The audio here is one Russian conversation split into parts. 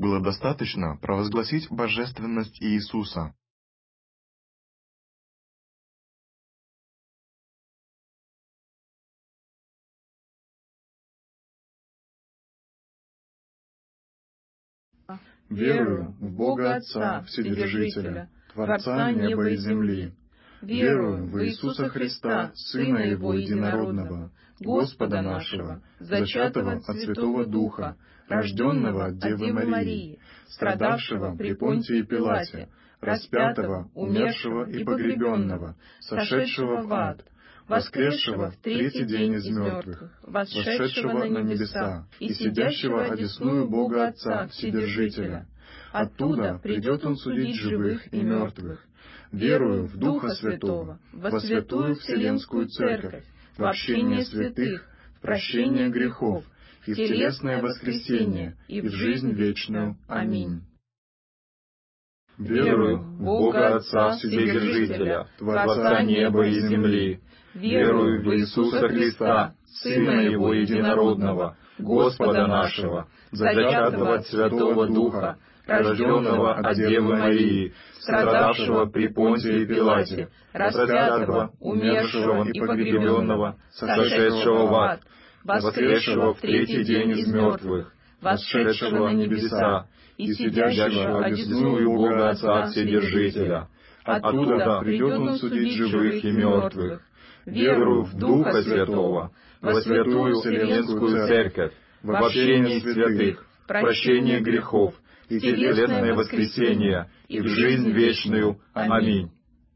было достаточно провозгласить божественность Иисуса. Верую в Бога Отца, Вседержителя, Творца неба и земли. Верую в Иисуса Христа, Сына Его Единородного, Господа нашего, зачатого от Святого Духа, рожденного от Девы Марии, страдавшего при Понтии Пилате, распятого, умершего и погребенного, сошедшего в ад, воскресшего в третий день из мертвых, восшедшего на небеса и сидящего одесную Бога Отца Вседержителя. Оттуда придет Он судить живых и мертвых. Верую в Духа Святого, во Святую Вселенскую Церковь, в общение святых, в прощение грехов, в телесное воскресение и в жизнь вечную. Аминь. Верую в Бога Отца Вседержителя, Творца неба и земли. Верую в Иисуса Христа, Сына Его Единородного, Господа нашего, зачатого от Святого Духа, рожденного от Девы Марии, страдавшего при Понтии Пилате, распятого, умершего и погребенного, сошедшего в ад, воскресшего в третий день из мертвых, восшедшего на небеса и сидящего одесную Бога Отца Вседержителя. Оттуда придет Он судить живых и мертвых. Верую в Духа Святого, во Святую Вселенскую Церковь, в общение святых, в прощение грехов, в телесное воскресение и в жизнь вечную. Аминь.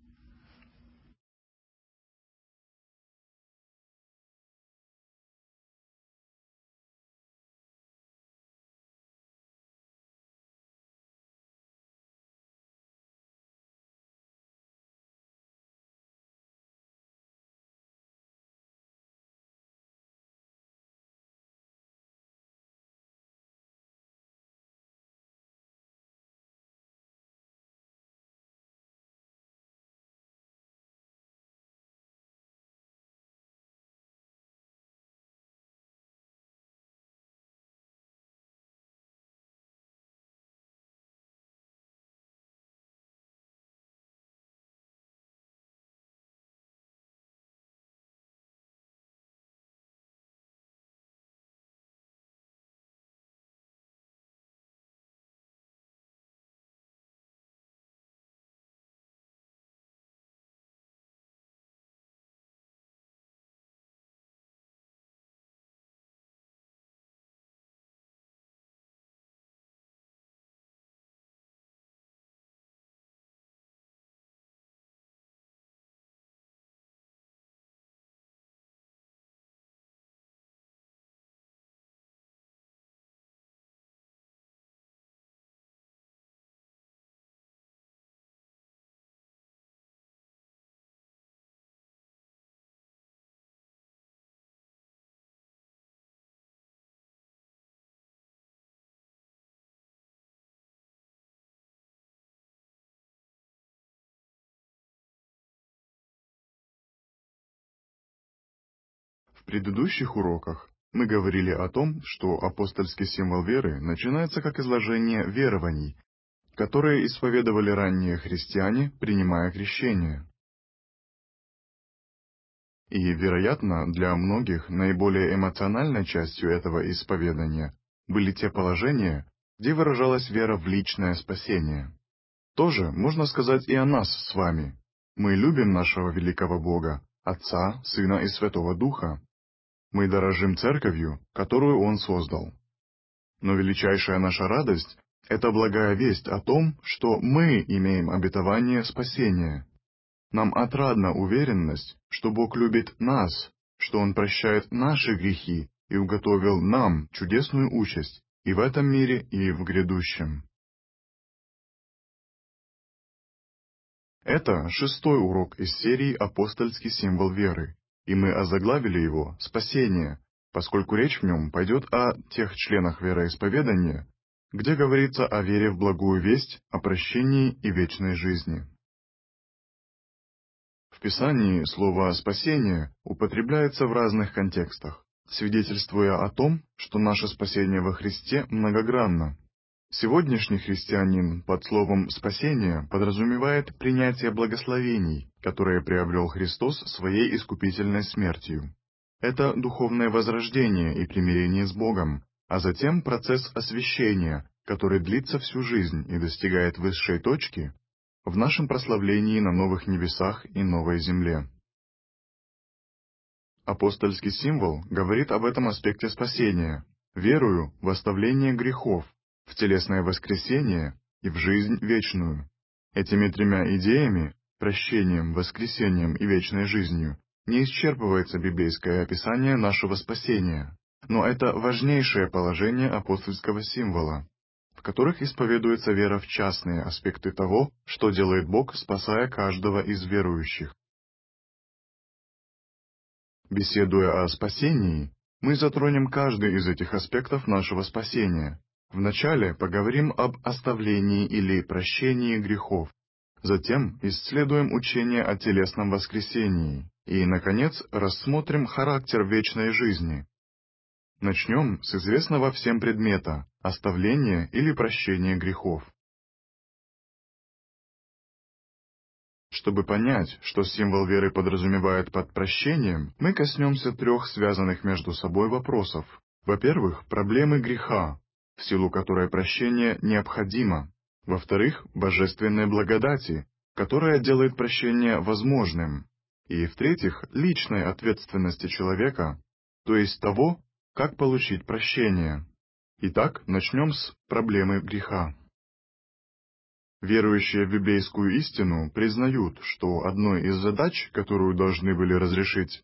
В предыдущих уроках мы говорили о том, что апостольский символ веры начинается как изложение верований, которые исповедовали ранние христиане, принимая крещение. И, вероятно, для многих наиболее эмоциональной частью этого исповедания были те положения, где выражалась вера в личное спасение. Тоже можно сказать и о нас с вами. Мы любим нашего великого Бога, Отца, Сына и Святого Духа. Мы дорожим Церковью, которую Он создал. Но величайшая наша радость — это благая весть о том, что мы имеем обетование спасения. Нам отрадна уверенность, что Бог любит нас, что Он прощает наши грехи и уготовил нам чудесную участь и в этом мире, и в грядущем. Это 6-й урок из серии «Апостольский символ веры», и мы озаглавили его «Спасение», поскольку речь в нем пойдет о тех членах вероисповедания, где говорится о вере в благую весть, о прощении и вечной жизни. В Писании слово «спасение» употребляется в разных контекстах, свидетельствуя о том, что наше спасение во Христе многогранно. Сегодняшний христианин под словом «спасение» подразумевает принятие благословений, которые приобрел Христос своей искупительной смертью. Это духовное возрождение и примирение с Богом, а затем процесс освящения, который длится всю жизнь и достигает высшей точки в нашем прославлении на новых небесах и новой земле. Апостольский символ говорит об этом аспекте спасения, верую в оставление грехов, в телесное воскресение и в жизнь вечную. Этими тремя идеями, прощением, воскресением и вечной жизнью, не исчерпывается библейское описание нашего спасения, но это важнейшее положение апостольского символа, в которых исповедуется вера в частные аспекты того, что делает Бог, спасая каждого из верующих. Беседуя о спасении, мы затронем каждый из этих аспектов нашего спасения. Вначале поговорим об оставлении или прощении грехов, затем исследуем учение о телесном воскресении и, наконец, рассмотрим характер вечной жизни. Начнем с известного всем предмета – оставления или прощения грехов. Чтобы понять, что символ веры подразумевает под прощением, мы коснемся трех связанных между собой вопросов. Во-первых, проблемы греха, в силу которой прощение необходимо. Во-вторых, божественной благодати, которая делает прощение возможным. И, в-третьих, личной ответственности человека, то есть того, как получить прощение. Итак, начнем с проблемы греха. Верующие в библейскую истину признают, что одной из задач, которую должны были разрешить,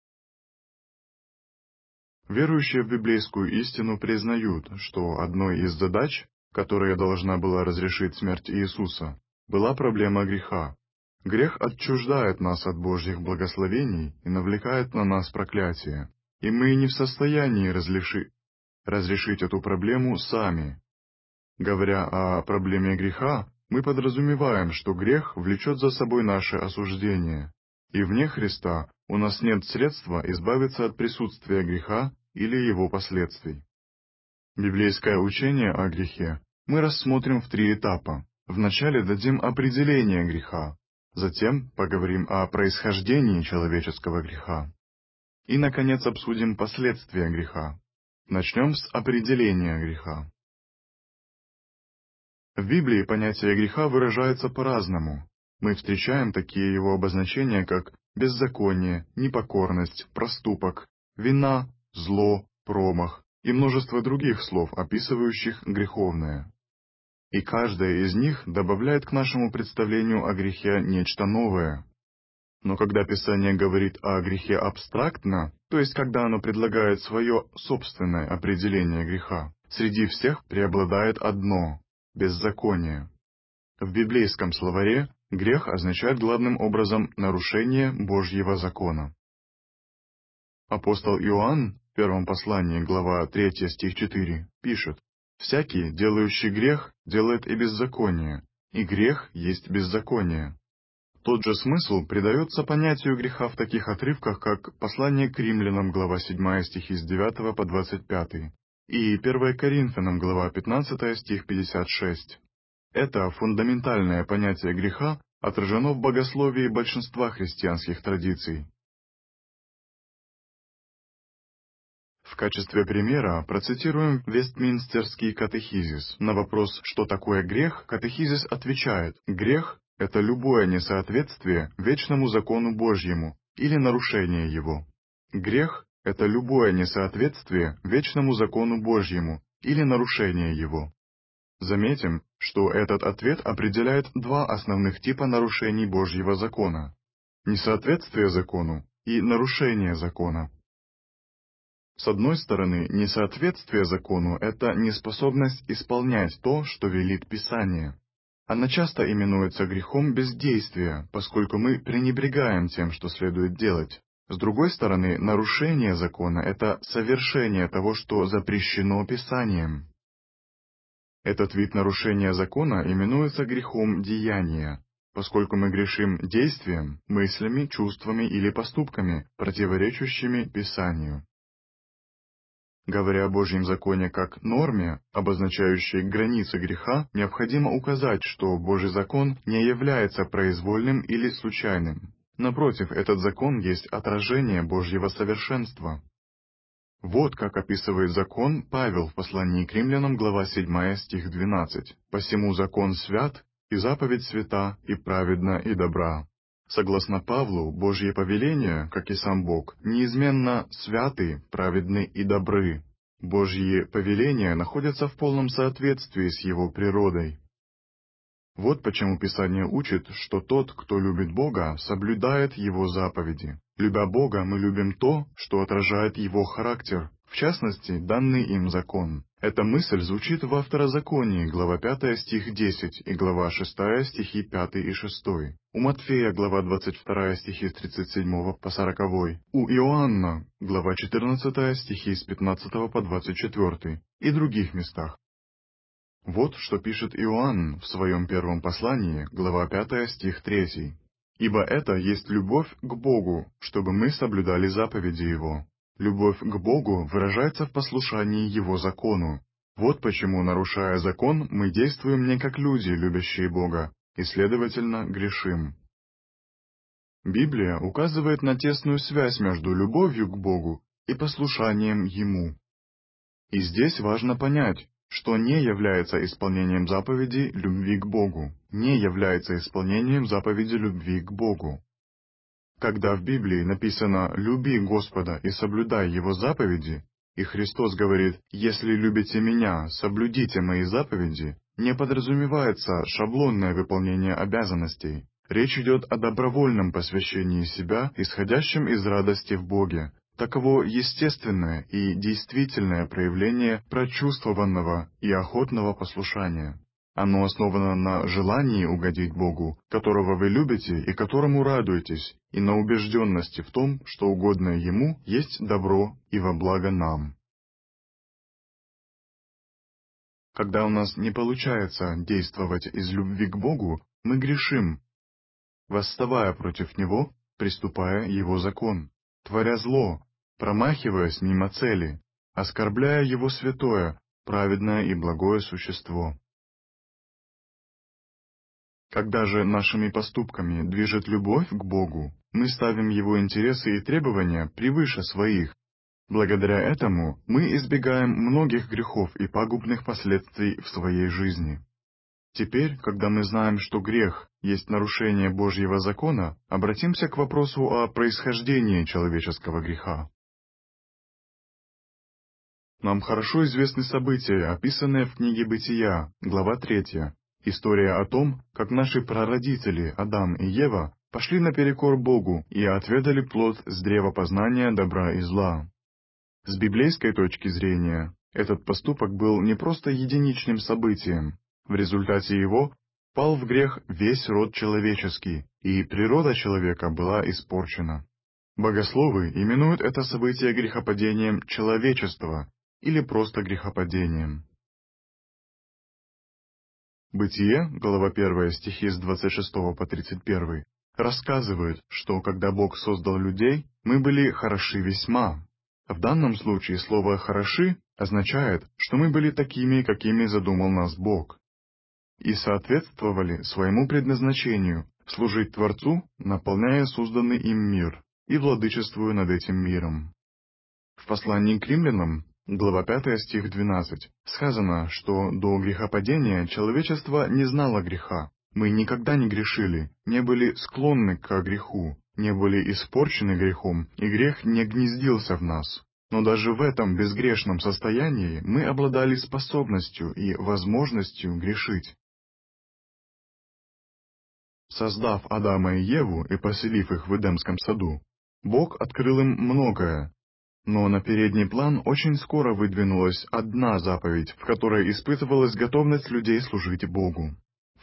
Верующие в библейскую истину признают, что одной из задач, которая должна была разрешить смерть Иисуса, была проблема греха. Грех отчуждает нас от Божьих благословений и навлекает на нас проклятие, и мы не в состоянии разрешить эту проблему сами. Говоря о проблеме греха, мы подразумеваем, что грех влечет за собой наше осуждение, и вне Христа у нас нет средства избавиться от присутствия греха или его последствий. Библейское учение о грехе мы рассмотрим в три этапа. Вначале дадим определение греха, затем поговорим о происхождении человеческого греха, и, наконец, обсудим последствия греха. Начнем с определения греха. В Библии понятие греха выражается по-разному. Мы встречаем такие его обозначения, как беззаконие, непокорность, проступок, вина, зло, промах и множество других слов, описывающих греховное. И каждая из них добавляет к нашему представлению о грехе нечто новое. Но когда Писание говорит о грехе абстрактно, то есть когда оно предлагает свое собственное определение греха, среди всех преобладает одно – беззаконие. В библейском словаре грех означает главным образом нарушение Божьего закона. Апостол Иоанн в первом послании, глава 3, стих 4, пишет: «Всякий, делающий грех, делает и беззаконие, и грех есть беззаконие». Тот же смысл придается понятию греха в таких отрывках, как послание к римлянам, глава 7, стихи с 9 по 25, и 1 Коринфянам, глава 15, стих 56. Это фундаментальное понятие греха отражено в богословии большинства христианских традиций. В качестве примера процитируем Вестминстерский катехизис. На вопрос, что такое грех, катехизис отвечает: грех – это любое несоответствие вечному закону Божьему или нарушение его. Грех – это любое несоответствие вечному закону Божьему или нарушение его. Заметим, что этот ответ определяет два основных типа нарушений Божьего закона – несоответствие закону и нарушение закона. С одной стороны, несоответствие закону – это неспособность исполнять то, что велит Писание. Она часто именуется грехом бездействия, поскольку мы пренебрегаем тем, что следует делать. С другой стороны, нарушение закона – это совершение того, что запрещено Писанием. Этот вид нарушения закона именуется грехом деяния, поскольку мы грешим действием, мыслями, чувствами или поступками, противоречащими Писанию. Говоря о Божьем законе как норме, обозначающей границы греха, необходимо указать, что Божий закон не является произвольным или случайным. Напротив, этот закон есть отражение Божьего совершенства. Вот как описывает закон Павел в послании к римлянам, глава 7, стих 12. «Посему закон свят, и заповедь свята, и праведна, и добра». Согласно Павлу, Божье повеление, как и сам Бог, неизменно святы, праведны и добры. Божьи повеления находятся в полном соответствии с Его природой. Вот почему Писание учит, что тот, кто любит Бога, соблюдает Его заповеди. Любя Бога, мы любим то, что отражает Его характер, в частности, данный им закон. Эта мысль звучит в Второзаконии, глава 5, стих 10, и глава 6, стихи 5 и 6. У Матфея, глава 22, стихи с 37 по 40. У Иоанна, глава 14, стихи с 15 по 24. И других местах. Вот что пишет Иоанн в своем первом послании, глава 5, стих 3. «Ибо это есть любовь к Богу, чтобы мы соблюдали заповеди Его». Любовь к Богу выражается в послушании Его закону. Вот почему, нарушая закон, мы действуем не как люди, любящие Бога, и, следовательно, грешим. Библия указывает на тесную связь между любовью к Богу и послушанием Ему. И здесь важно понять, что не является исполнением заповеди любви к Богу, не является исполнением заповеди любви к Богу. Когда в Библии написано «люби Господа и соблюдай Его заповеди», и Христос говорит «если любите Меня, соблюдите Мои заповеди», не подразумевается шаблонное выполнение обязанностей. Речь идет о добровольном посвящении себя, исходящем из радости в Боге. Таково естественное и действительное проявление прочувствованного и охотного послушания. Оно основано на желании угодить Богу, которого вы любите и которому радуетесь, и на убежденности в том, что угодное Ему есть добро и во благо нам. Когда у нас не получается действовать из любви к Богу, мы грешим, восставая против Него, приступая Его закон, творя зло, промахиваясь мимо цели, оскорбляя Его святое, праведное и благое существо. Когда же нашими поступками движет любовь к Богу, мы ставим Его интересы и требования превыше своих. Благодаря этому мы избегаем многих грехов и пагубных последствий в своей жизни. Теперь, когда мы знаем, что грех есть нарушение Божьего закона, обратимся к вопросу о происхождении человеческого греха. Нам хорошо известны события, описанные в книге «Бытия», глава 3. История о том, как наши прародители Адам и Ева пошли наперекор Богу и отведали плод с древа познания добра и зла. С библейской точки зрения, этот поступок был не просто единичным событием. В результате его пал в грех весь род человеческий, и природа человека была испорчена. Богословы именуют это событие грехопадением человечества или просто грехопадением. Бытие, глава 1, стихи с 26 по 31, рассказывают, что когда Бог создал людей, мы были хороши весьма. В данном случае слово «хороши» означает, что мы были такими, какими задумал нас Бог, и соответствовали своему предназначению служить Творцу, наполняя созданный им мир и владычествуя над этим миром. В послании к римлянам, глава 5, стих 12, сказано, что до грехопадения человечество не знало греха. Мы никогда не грешили, не были склонны к греху, не были испорчены грехом, и грех не гнездился в нас. Но даже в этом безгрешном состоянии мы обладали способностью и возможностью грешить. Создав Адама и Еву и поселив их в Эдемском саду, Бог открыл им многое. Но на передний план очень скоро выдвинулась одна заповедь, в которой испытывалась готовность людей служить Богу.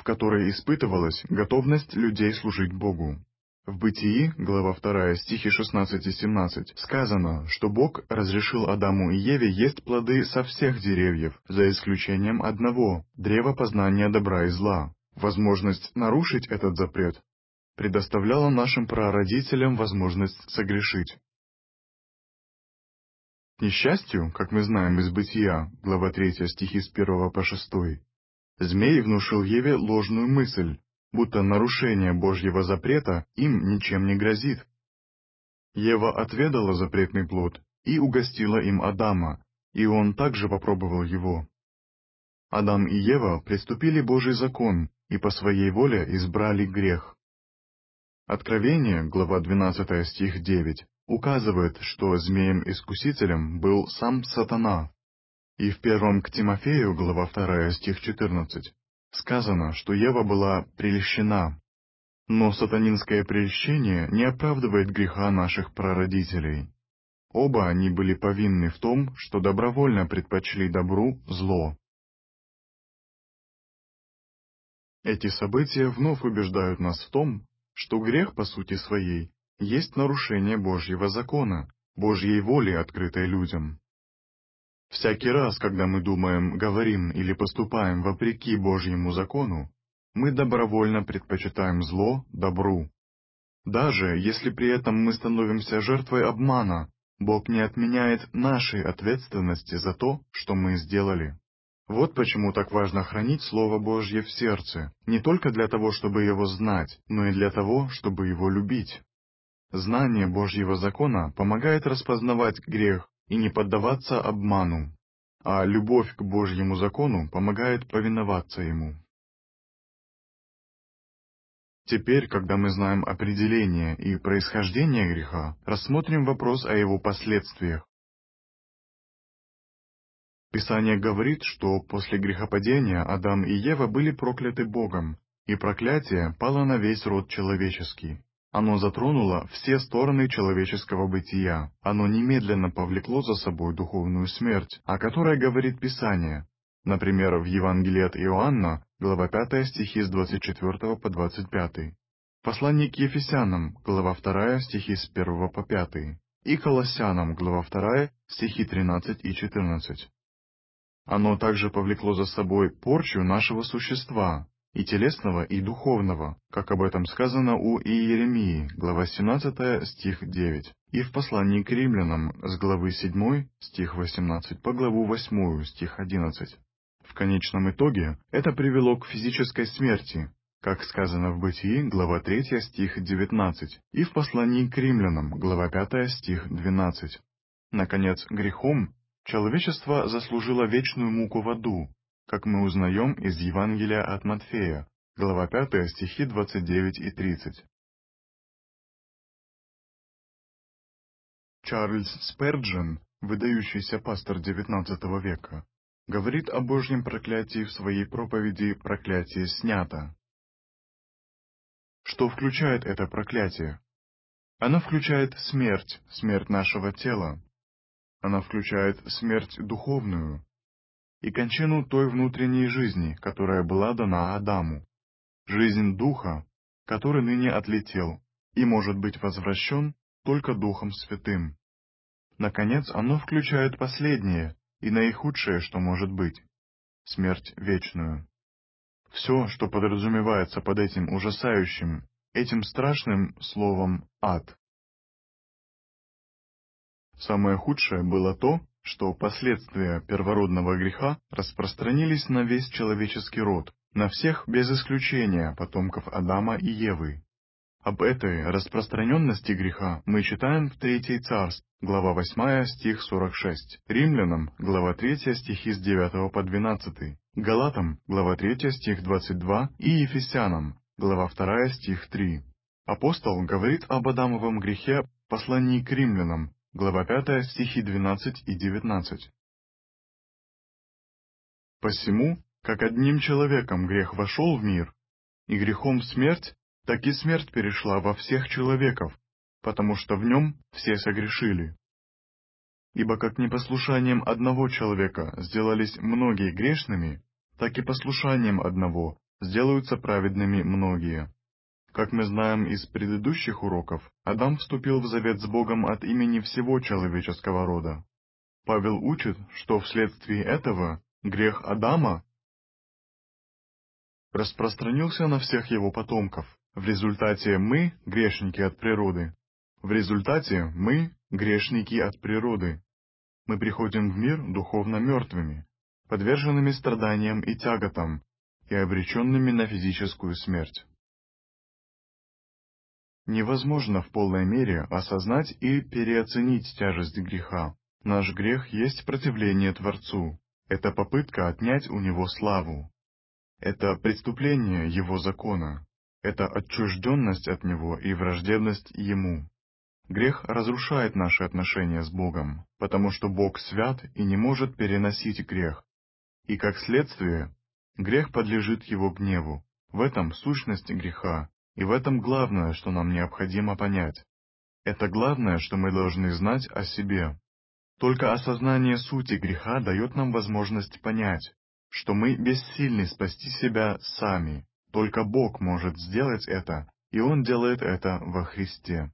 В Бытии, глава 2, стихи 16 и 17, сказано, что Бог разрешил Адаму и Еве есть плоды со всех деревьев, за исключением одного – древа познания добра и зла. Возможность нарушить этот запрет предоставляла нашим прародителям возможность согрешить. К несчастью, как мы знаем из Бытия, глава 3, стихи с 1 по 6, змей внушил Еве ложную мысль, будто нарушение Божьего запрета им ничем не грозит. Ева отведала запретный плод и угостила им Адама, и он также попробовал его. Адам и Ева приступили Божий закон и по своей воле избрали грех. Откровение, глава 12, стих 9, указывает, что змеем-искусителем был сам сатана. И в 1 к Тимофею, глава 2, стих 14, сказано, что Ева была прельщена. Но сатанинское прельщение не оправдывает греха наших прародителей. Оба они были повинны в том, что добровольно предпочли добру зло. Эти события вновь убеждают нас в том, что грех по сути своей есть нарушение Божьего закона, Божьей воли, открытой людям. Всякий раз, когда мы думаем, говорим или поступаем вопреки Божьему закону, мы добровольно предпочитаем зло добру. Даже если при этом мы становимся жертвой обмана, Бог не отменяет нашей ответственности за то, что мы сделали. Вот почему так важно хранить Слово Божье в сердце, не только для того, чтобы его знать, но и для того, чтобы его любить. Знание Божьего закона помогает распознавать грех и не поддаваться обману, а любовь к Божьему закону помогает повиноваться ему. Теперь, когда мы знаем определение и происхождение греха, рассмотрим вопрос о его последствиях. Писание говорит, что после грехопадения Адам и Ева были прокляты Богом, и проклятие пало на весь род человеческий. Оно затронуло все стороны человеческого бытия. Оно немедленно повлекло за собой духовную смерть, о которой говорит Писание. Например, в Евангелии от Иоанна, глава 5, стихи с 24 по 25. Послание к Ефесянам, глава 2, стихи с 1 по 5. И Колоссянам, глава 2, стихи 13 и 14. Оно также повлекло за собой порчу нашего существа, и телесного, и духовного, как об этом сказано у Иеремии, глава 17, стих 9, и в послании к римлянам с главы 7, стих 18, по главу 8, стих 11. В конечном итоге это привело к физической смерти, как сказано в Бытии, глава 3, стих 19, и в послании к римлянам, глава 5, стих 12. Наконец, грехом человечество заслужило вечную муку в аду, как мы узнаем из Евангелия от Матфея, глава 5, стихи 29 и 30. Чарльз Сперджен, выдающийся пастор XIX века, говорит о Божьем проклятии в своей проповеди «Проклятие снято». Что включает это проклятие? Оно включает смерть, смерть нашего тела. Оно включает смерть духовную и кончину той внутренней жизни, которая была дана Адаму. Жизнь духа, который ныне отлетел и может быть возвращен только Духом Святым. Наконец, оно включает последнее и наихудшее, что может быть — смерть вечную. Все, что подразумевается под этим ужасающим, этим страшным словом «ад». Самое худшее было то, что последствия первородного греха распространились на весь человеческий род, на всех без исключения потомков Адама и Евы. Об этой распространенности греха мы читаем в 3 Царств, глава 8, стих 46, Римлянам, глава 3, стихи с 9 по 12, Галатам, глава 3, стих 22 и Ефесянам, глава 2, стих 3. Апостол говорит об Адамовом грехе в послании к Римлянам, глава 5, стихи 12 и 19. «Посему, как одним человеком грех вошел в мир, и грехом смерть, так и смерть перешла во всех человеков, потому что в нем все согрешили. Ибо как непослушанием одного человека сделались многие грешными, так и послушанием одного сделаются праведными многие». Как мы знаем из предыдущих уроков, Адам вступил в завет с Богом от имени всего человеческого рода. Павел учит, что вследствие этого грех Адама распространился на всех его потомков. В результате мы — грешники от природы. В результате мы — грешники от природы. Мы приходим в мир духовно мертвыми, подверженными страданиям и тяготам и обреченными на физическую смерть. Невозможно в полной мере осознать и переоценить тяжесть греха. Наш грех есть противление Творцу, это попытка отнять у Него славу. Это преступление Его закона, это отчужденность от Него и враждебность Ему. Грех разрушает наши отношения с Богом, потому что Бог свят и не может переносить грех. И как следствие, грех подлежит Его гневу. В этом сущность греха, и в этом главное, что нам необходимо понять. Это главное, что мы должны знать о себе. Только осознание сути греха дает нам возможность понять, что мы бессильны спасти себя сами. Только Бог может сделать это, и Он делает это во Христе.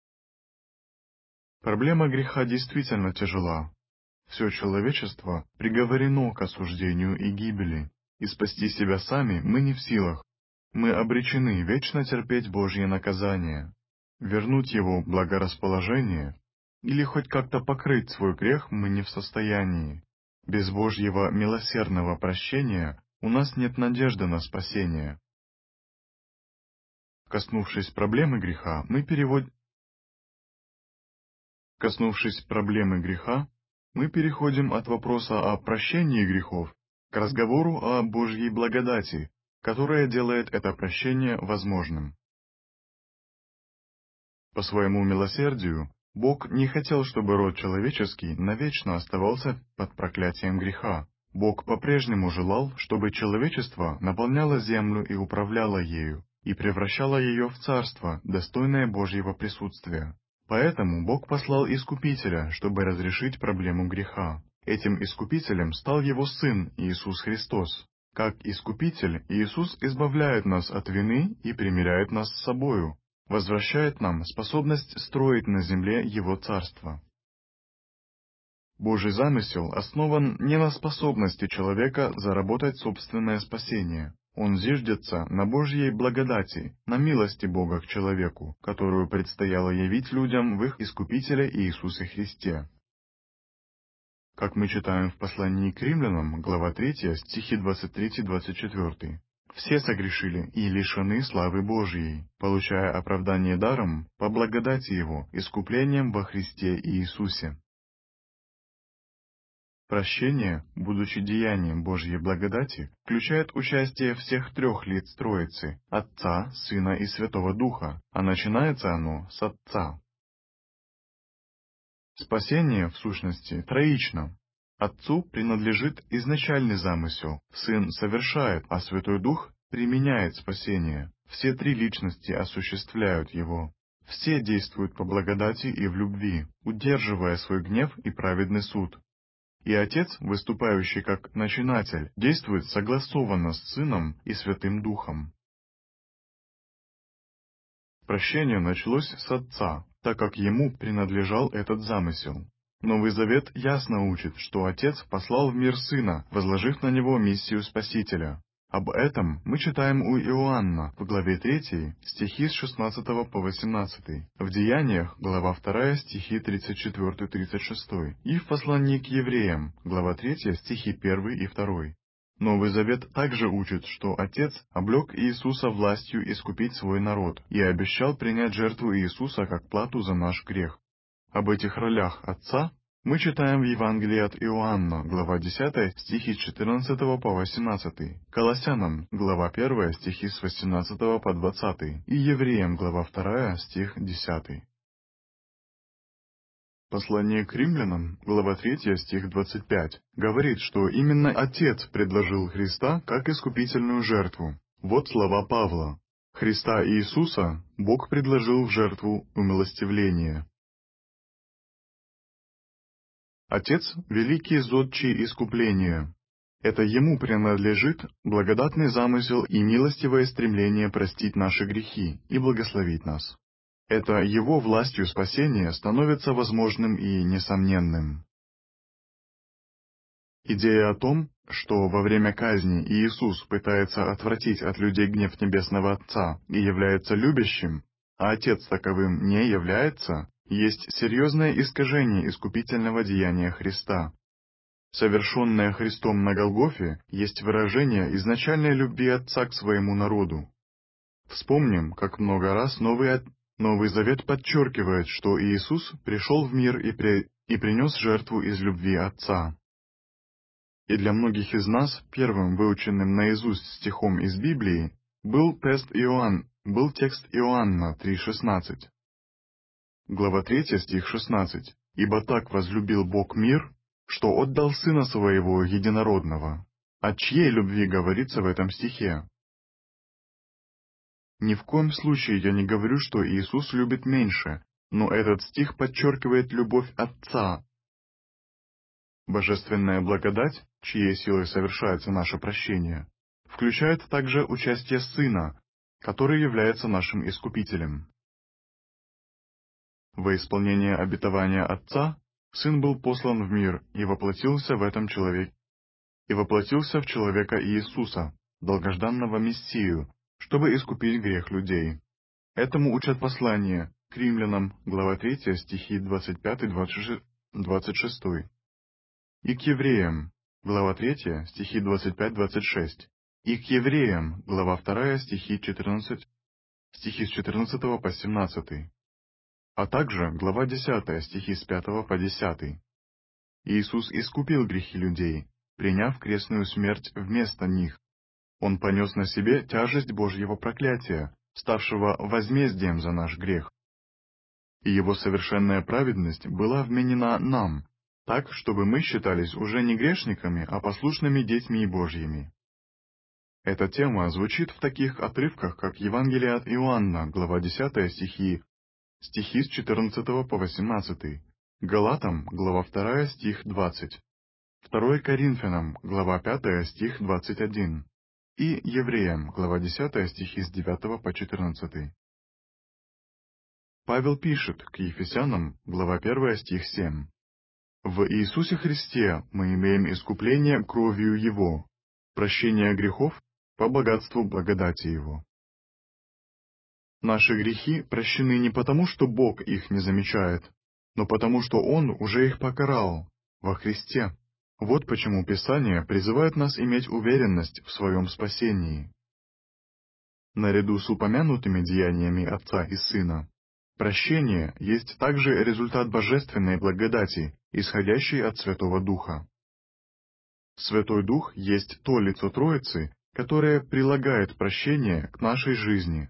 Проблема греха действительно тяжела. Все человечество приговорено к осуждению и гибели, и спасти себя сами мы не в силах. Мы обречены вечно терпеть Божье наказание, вернуть Его благорасположение или хоть как-то покрыть свой грех мы не в состоянии. Без Божьего милосердного прощения у нас нет надежды на спасение. Коснувшись проблемы греха, мы переходим от вопроса о прощении грехов к разговору о Божьей благодати, которая делает это прощение возможным. По своему милосердию, Бог не хотел, чтобы род человеческий навечно оставался под проклятием греха. Бог по-прежнему желал, чтобы человечество наполняло землю и управляло ею, и превращало ее в царство, достойное Божьего присутствия. Поэтому Бог послал Искупителя, чтобы разрешить проблему греха. Этим Искупителем стал Его Сын Иисус Христос. Как Искупитель, Иисус избавляет нас от вины и примиряет нас с собою, возвращает нам способность строить на земле Его Царство. Божий замысел основан не на способности человека заработать собственное спасение. Он зиждется на Божьей благодати, на милости Бога к человеку, которую предстояло явить людям в их Искупителе Иисусе Христе. Как мы читаем в послании к Римлянам, глава 3, стихи 23-24. «Все согрешили и лишены славы Божьей, получая оправдание даром по благодати Его, искуплением во Христе Иисусе». Прощение, будучи деянием Божьей благодати, включает участие всех трех лиц Троицы – Отца, Сына и Святого Духа, а начинается оно с Отца. Спасение, в сущности, троично. Отцу принадлежит изначальный замысел, Сын совершает, а Святой Дух применяет спасение. Все три личности осуществляют его. Все действуют по благодати и в любви, удерживая свой гнев и праведный суд. И Отец, выступающий как начинатель, действует согласованно с Сыном и Святым Духом. Прощение началось с Отца, так как Ему принадлежал этот замысел. Новый Завет ясно учит, что Отец послал в мир Сына, возложив на Него миссию Спасителя. Об этом мы читаем у Иоанна в главе 3, стихи с 16 по 18, в Деяниях, глава 2, стихи 34-36, и в послании к евреям, глава 3, стихи 1 и 2. Новый Завет также учит, что Отец облек Иисуса властью искупить свой народ и обещал принять жертву Иисуса как плату за наш грех. Об этих ролях Отца мы читаем в Евангелии от Иоанна, глава 10, стихи с 14 по 18, Колоссянам, глава 1, стихи с 18 по 20, и Евреям, глава 2, стих 10. Послание к римлянам, глава 3, стих 25, говорит, что именно Отец предложил Христа как искупительную жертву. Вот слова Павла. Христа Иисуса Бог предложил в жертву умилостивления. Отец — великий зодчий искупления. Это Ему принадлежит благодатный замысел и милостивое стремление простить наши грехи и благословить нас. Это Его властью спасения становится возможным и несомненным. Идея о том, что во время казни Иисус пытается отвратить от людей гнев Небесного Отца и является любящим, а Отец таковым не является, есть серьезное искажение искупительного деяния Христа. Совершенное Христом на Голгофе есть выражение изначальной любви Отца к своему народу. Вспомним, как много раз Новый Завет подчеркивает, что Иисус пришел в мир и принес жертву из любви Отца. И для многих из нас первым выученным наизусть стихом из Библии был текст Иоанна 3,16. Глава 3, стих 16. «Ибо так возлюбил Бог мир, что отдал Сына Своего Единородного». О чьей любви говорится в этом стихе? Ни в коем случае я не говорю, что Иисус любит меньше, но этот стих подчеркивает любовь Отца. Божественная благодать, чьей силой совершается наше прощение, включает также участие Сына, который является нашим Искупителем. Во исполнение обетования Отца, Сын был послан в мир и воплотился в человека Иисуса, долгожданного Мессию, чтобы искупить грех людей. Этому учат послания к римлянам, глава 3, стихи 25-26, и к евреям, глава 3, стихи 25-26, и к евреям, глава 2, стихи с 14 по 17, а также глава 10, стихи с 5 по 10. Иисус искупил грехи людей, приняв крестную смерть вместо них. Он понес на себе тяжесть Божьего проклятия, ставшего возмездием за наш грех. И Его совершенная праведность была вменена нам, так, чтобы мы считались уже не грешниками, а послушными детьми Божьими. Эта тема звучит в таких отрывках, как Евангелие от Иоанна, глава 10, стихи с 14 по 18, Галатам, глава 2, стих 20, 2 Коринфянам, глава 5, стих 21, и Евреям, глава 10, стихи с 9 по 14. Павел пишет к Ефесянам, глава 1, стих 7. «В Иисусе Христе мы имеем искупление кровью Его, прощение грехов по богатству благодати Его». Наши грехи прощены не потому, что Бог их не замечает, но потому, что Он уже их покарал во Христе. Вот почему Писание призывает нас иметь уверенность в своем спасении. Наряду с упомянутыми деяниями Отца и Сына, прощение есть также результат божественной благодати, исходящей от Святого Духа. Святой Дух есть то лицо Троицы, которое прилагает прощение к нашей жизни.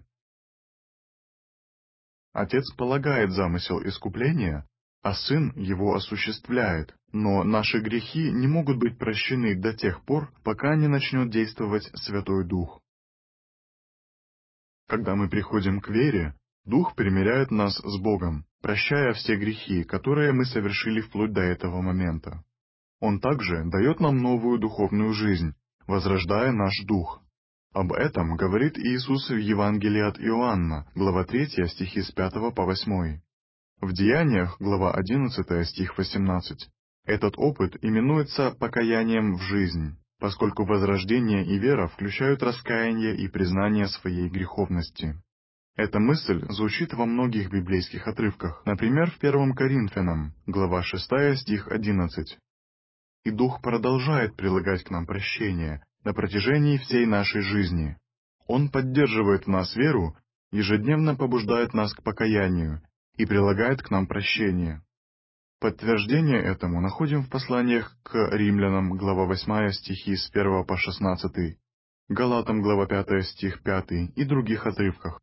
Отец полагает замысел искупления, а Сын его осуществляет, но наши грехи не могут быть прощены до тех пор, пока не начнет действовать Святой Дух. Когда мы приходим к вере, Дух примиряет нас с Богом, прощая все грехи, которые мы совершили вплоть до этого момента. Он также дает нам новую духовную жизнь, возрождая наш дух. Об этом говорит Иисус в Евангелии от Иоанна, глава 3, стихи с 5 по 8. В Деяниях, глава 11, стих 18. Этот опыт именуется покаянием в жизнь, поскольку возрождение и вера включают раскаяние и признание своей греховности. Эта мысль звучит во многих библейских отрывках, например, в 1 Коринфянам, глава 6, стих 11. «И Дух продолжает прилагать к нам прощение на протяжении всей нашей жизни. Он поддерживает в нас веру, ежедневно побуждает нас к покаянию и прилагает к нам прощение». Подтверждение этому находим в посланиях к римлянам, глава 8, стихи с 1 по 16, Галатам, глава 5, стих 5 и других отрывках.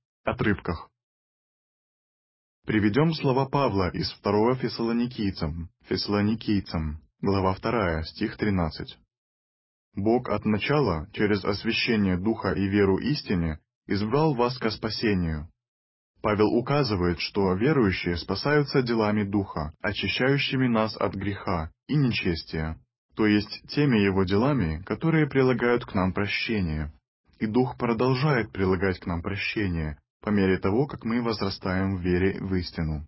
Приведем слова Павла из 2 Фессалоникийцам, глава 2, стих 13. «Бог от начала, через освящение Духа и веру истине, избрал вас ко спасению». Павел указывает, что верующие спасаются делами Духа, очищающими нас от греха и нечестия, то есть теми его делами, которые прилагают к нам прощение. И Дух продолжает прилагать к нам прощение, по мере того, как мы возрастаем в вере в истину.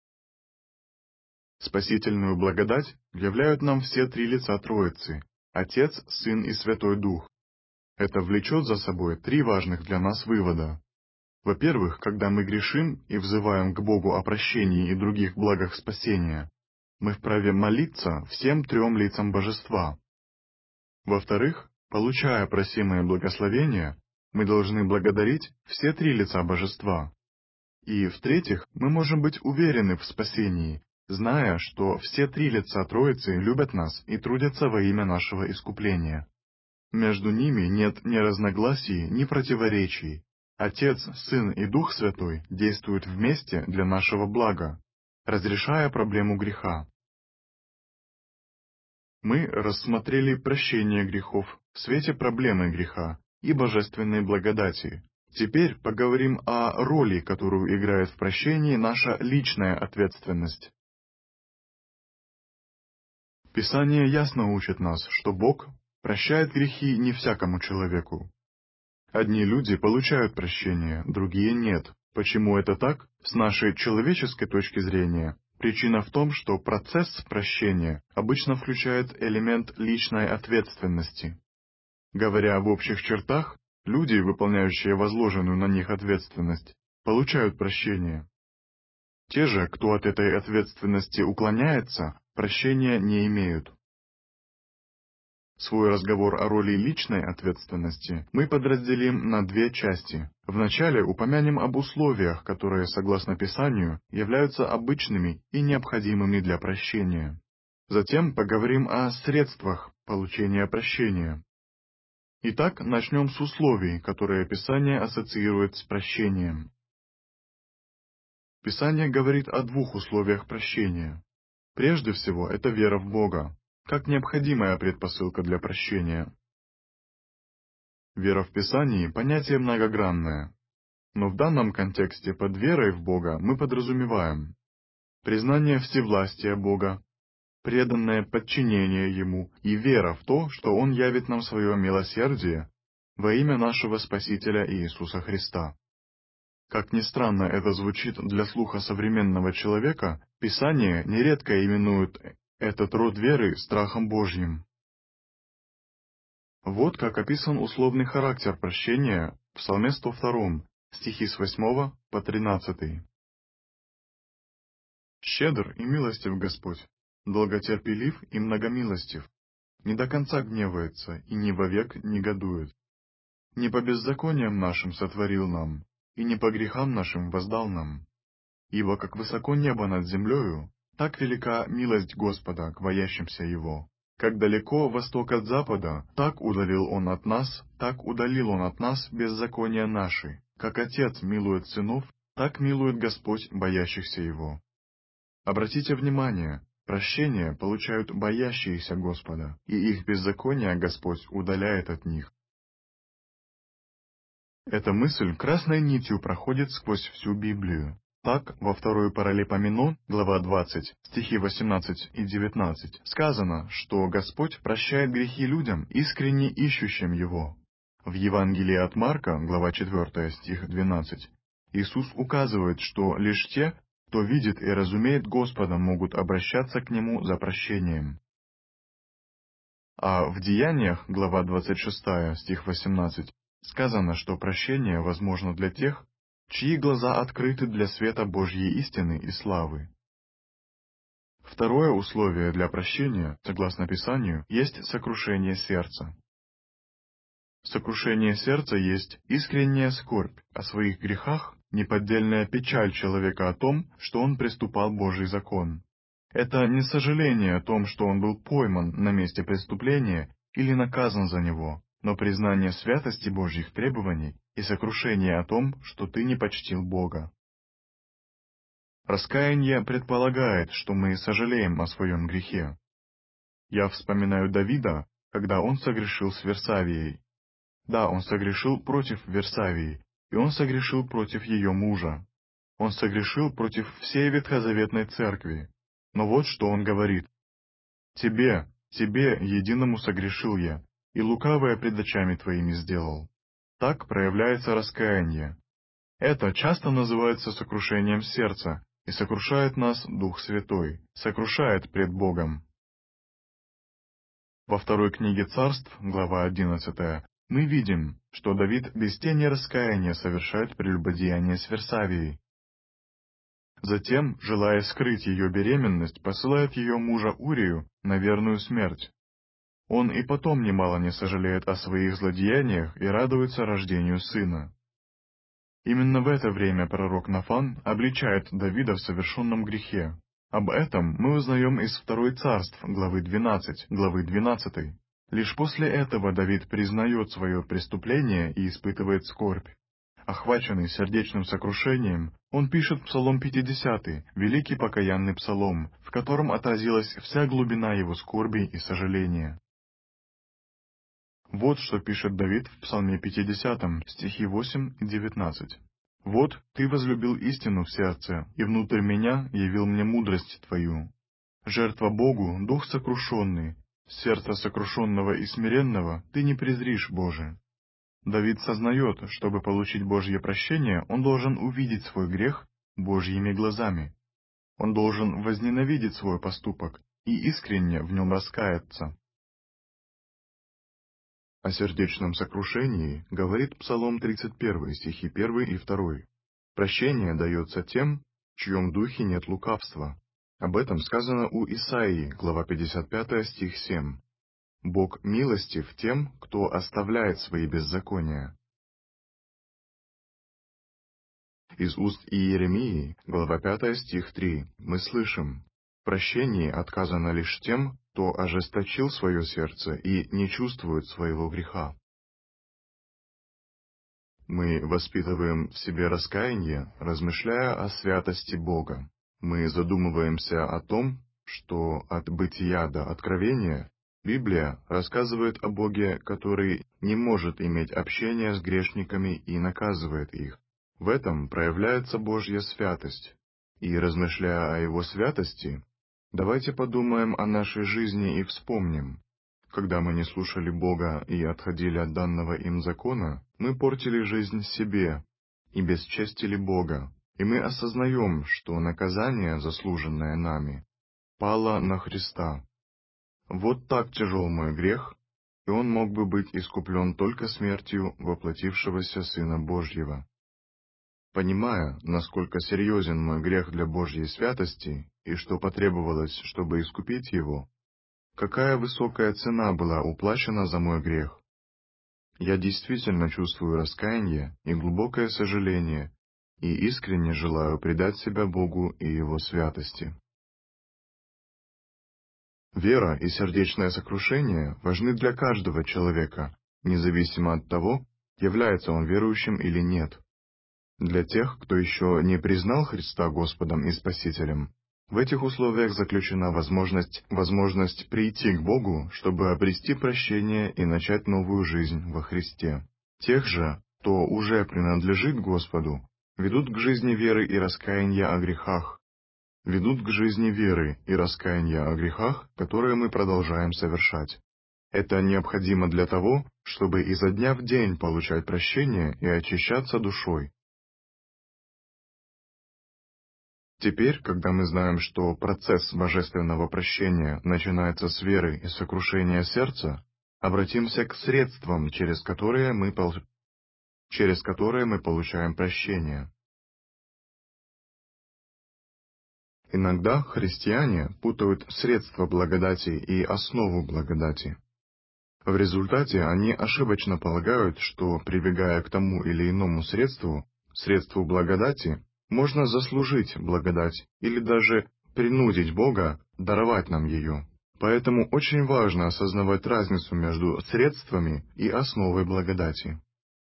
Спасительную благодать являют нам все три лица Троицы — Отец, Сын и Святой Дух. Это влечет за собой три важных для нас вывода. Во-первых, когда мы грешим и взываем к Богу о прощении и других благах спасения, мы вправе молиться всем трем лицам Божества. Во-вторых, получая просимые благословения, мы должны благодарить все три лица Божества. И в-третьих, мы можем быть уверены в спасении, зная, что все три лица Троицы любят нас и трудятся во имя нашего искупления. Между ними нет ни разногласий, ни противоречий. Отец, Сын и Дух Святой действуют вместе для нашего блага, разрешая проблему греха. Мы рассмотрели прощение грехов в свете проблемы греха и божественной благодати. Теперь поговорим о роли, которую играет в прощении наша личная ответственность. Писание ясно учит нас, что Бог прощает грехи не всякому человеку. Одни люди получают прощение, другие нет. Почему это так? С нашей человеческой точки зрения, причина в том, что процесс прощения обычно включает элемент личной ответственности. Говоря в общих чертах, люди, выполняющие возложенную на них ответственность, получают прощение. Те же, кто от этой ответственности уклоняется, прощения не имеют. Свой разговор о роли личной ответственности мы подразделим на две части. Вначале упомянем об условиях, которые, согласно Писанию, являются обычными и необходимыми для прощения. Затем поговорим о средствах получения прощения. Итак, начнем с условий, которые Писание ассоциирует с прощением. Писание говорит о двух условиях прощения. Прежде всего, это вера в Бога, как необходимая предпосылка для прощения. Вера в Писании – понятие многогранное, но в данном контексте под верой в Бога мы подразумеваем признание всевластия Бога, преданное подчинение Ему и вера в то, что Он явит нам свое милосердие во имя нашего Спасителя Иисуса Христа. Как ни странно это звучит для слуха современного человека, Писание нередко именует этот род веры страхом Божьим. Вот как описан условный характер прощения в Псалме 102, стихи с 8 по 13. «Щедр и милостив Господь, долготерпелив и многомилостив, не до конца гневается и ни вовек негодует. Не по беззакониям нашим сотворил нам, и не по грехам нашим воздал нам. Ибо как высоко небо над землею, так велика милость Господа к боящимся Его. Как далеко восток от запада, так удалил Он от нас, так удалил Он от нас беззакония наши. Как Отец милует сынов, так милует Господь боящихся Его». Обратите внимание, прощение получают боящиеся Господа, и их беззакония Господь удаляет от них. Эта мысль красной нитью проходит сквозь всю Библию. Так, во второй Паралипоменон, глава 20, стихи 18 и 19, сказано, что Господь прощает грехи людям, искренне ищущим Его. В Евангелии от Марка, глава 4, стих 12, Иисус указывает, что лишь те, кто видит и разумеет Господа, могут обращаться к Нему за прощением. А в Деяниях, глава 26, стих 18, сказано, что прощение возможно для тех, чьи глаза открыты для света Божьей истины и славы. Второе условие для прощения, согласно Писанию, есть сокрушение сердца. Сокрушение сердца есть искренняя скорбь о своих грехах, неподдельная печаль человека о том, что он приступал Божий закон. Это не сожаление о том, что он был пойман на месте преступления или наказан за него, но признание святости Божьих требований и сокрушение о том, что ты не почтил Бога. Раскаяние предполагает, что мы сожалеем о своем грехе. Я вспоминаю Давида, когда он согрешил с Версавией. Да, он согрешил против Версавии, и он согрешил против ее мужа. Он согрешил против всей ветхозаветной церкви. Но вот что он говорит: «Тебе, единому согрешил я, и лукавое пред очами твоими сделал». Так проявляется раскаяние. Это часто называется сокрушением сердца, и сокрушает нас Дух Святой, сокрушает пред Богом. Во второй книге Царств, глава 11, мы видим, что Давид без тени раскаяния совершает прелюбодеяние с Версавией. Затем, желая скрыть ее беременность, посылает ее мужа Урию на верную смерть. Он и потом немало не сожалеет о своих злодеяниях и радуется рождению сына. Именно в это время пророк Нафан обличает Давида в совершенном грехе. Об этом мы узнаем из 2 Царств, главы 12. Лишь после этого Давид признает свое преступление и испытывает скорбь. Охваченный сердечным сокрушением, он пишет Псалом 50, великий покаянный псалом, в котором отразилась вся глубина его скорби и сожаления. Вот что пишет Давид в Псалме 50, стихи 8 и 19. «Вот ты возлюбил истину в сердце, и внутрь меня явил мне мудрость твою. Жертва Богу — дух сокрушенный, сердце сокрушенного и смиренного ты не презришь, Боже». Давид сознает, чтобы получить Божье прощение, он должен увидеть свой грех Божьими глазами. Он должен возненавидеть свой поступок и искренне в нем раскаяться. О сердечном сокрушении говорит Псалом 31, стихи 1 и 2. Прощение дается тем, в чьем духе нет лукавства. Об этом сказано у Исаии, глава 55, стих 7. Бог милостив тем, кто оставляет свои беззакония. Из уст Иеремии, глава 5, стих 3, мы слышим: «В прощении отказано лишь тем, кто ожесточил свое сердце и не чувствует своего греха». Мы воспитываем в себе раскаяние, размышляя о святости Бога. Мы задумываемся о том, что от бытия до откровения Библия рассказывает о Боге, который не может иметь общения с грешниками и наказывает их. В этом проявляется Божья святость. И, размышляя о Его святости, давайте подумаем о нашей жизни и вспомним. Когда мы не слушали Бога и отходили от данного им закона, мы портили жизнь себе и бесчестили Бога, и мы осознаем, что наказание, заслуженное нами, пало на Христа. Вот так тяжел мой грех, и он мог бы быть искуплен только смертью воплотившегося Сына Божьего. Понимая, насколько серьезен мой грех для Божьей святости и что потребовалось, чтобы искупить его, какая высокая цена была уплачена за мой грех, я действительно чувствую раскаяние и глубокое сожаление и искренне желаю предать себя Богу и Его святости. Вера и сердечное сокрушение важны для каждого человека, независимо от того, является он верующим или нет. Для тех, кто еще не признал Христа Господом и Спасителем, в этих условиях заключена возможность прийти к Богу, чтобы обрести прощение и начать новую жизнь во Христе. Тех же, кто уже принадлежит Господу, ведут к жизни веры и раскаяния о грехах, которые мы продолжаем совершать. Это необходимо для того, чтобы изо дня в день получать прощение и очищаться душой. Теперь, когда мы знаем, что процесс божественного прощения начинается с веры и сокрушения сердца, обратимся к средствам, через которые мы получаем прощение. Иногда христиане путают средства благодати и основу благодати. В результате они ошибочно полагают, что, прибегая к тому или иному средству благодати, можно заслужить благодать или даже принудить Бога даровать нам ее. Поэтому очень важно осознавать разницу между средствами и основой благодати.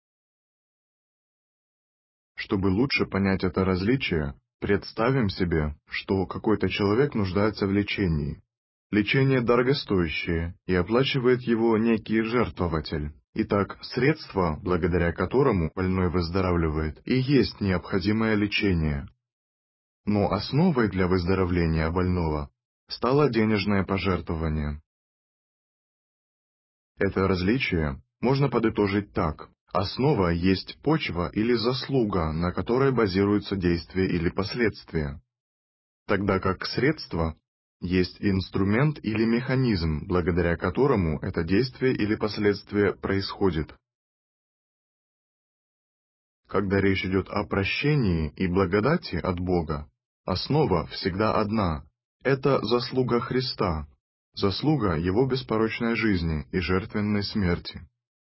Чтобы лучше понять это различие, представим себе, что какой-то человек нуждается в лечении. Лечение дорогостоящее, и оплачивает его некий жертвователь. Итак, средство, благодаря которому больной выздоравливает, и есть необходимое лечение. Но основой для выздоровления больного стало денежное пожертвование. Это различие можно подытожить так. Основа есть почва или заслуга, на которой базируется действие или последствие, тогда как средство есть инструмент или механизм, благодаря которому это действие или последствие происходит. Когда речь идет о прощении и благодати от Бога, основа всегда одна — это заслуга Христа, заслуга Его беспорочной жизни и жертвенной смерти.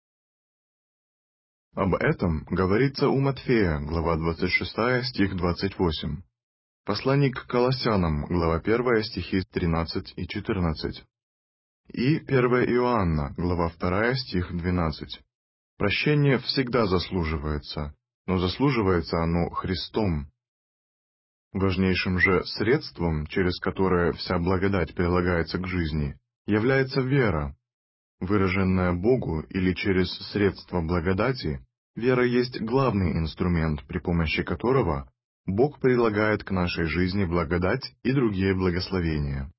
Об этом говорится у Матфея, глава 26, стих 28. Послание к Колоссянам, глава 1, стихи 13 и 14. И 1 Иоанна, глава 2, стих 12. Прощение всегда заслуживается, но заслуживается оно Христом. Важнейшим же средством, через которое вся благодать прилагается к жизни, является вера. Выраженная Богу или через средства благодати, вера есть главный инструмент, при помощи которого Бог прилагает к нашей жизни благодать и другие благословения.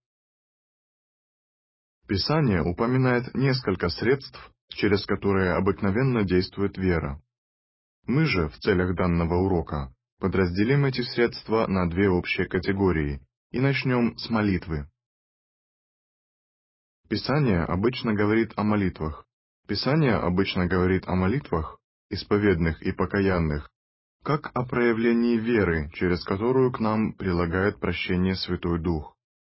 Писание упоминает несколько средств, через которые обыкновенно действует вера. Мы же в целях данного урока подразделим эти средства на две общие категории и начнем с молитвы. Писание обычно говорит о молитвах. Писание обычно говорит о молитвах, исповедных и покаянных, как о проявлении веры, через которую к нам прилагает прощение Святой Дух.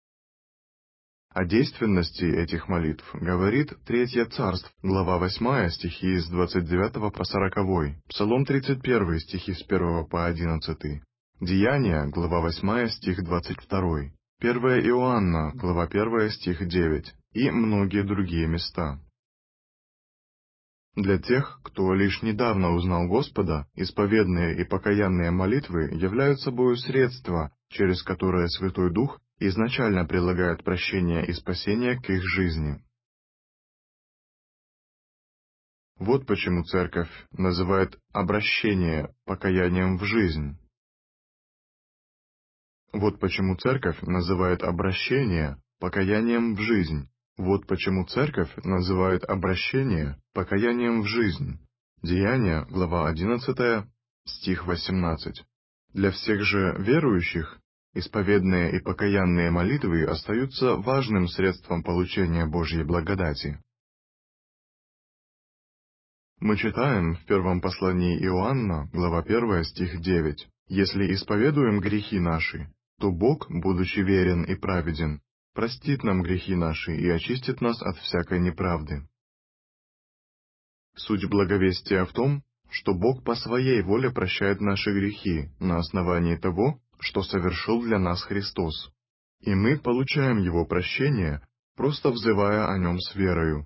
О действенности этих молитв говорит 3 Царств, глава 8, стихи с 29 по 40, Псалом 31, стихи с 1 по 11, Деяния, глава 8, стих 22, 1 Иоанна, глава 1, стих 9 и многие другие места. Для тех, кто лишь недавно узнал Господа, исповедные и покаянные молитвы являются собою средства, через которые Святой Дух изначально прилагает прощение и спасение к их жизни. Вот почему Церковь называет обращение покаянием в жизнь. Вот почему Церковь называет обращение покаянием в жизнь. Вот почему Церковь называет обращение покаянием в жизнь. Деяния, глава 11, стих 18. Для всех же верующих исповедные и покаянные молитвы остаются важным средством получения Божьей благодати. Мы читаем в первом послании Иоанна, глава 1, стих 9. «Если исповедуем грехи наши, то Бог, будучи верен и праведен, простит нам грехи наши и очистит нас от всякой неправды». Суть благовестия в том, что Бог по своей воле прощает наши грехи на основании того, что совершил для нас Христос. И мы получаем Его прощение, просто взывая о Нем с верою.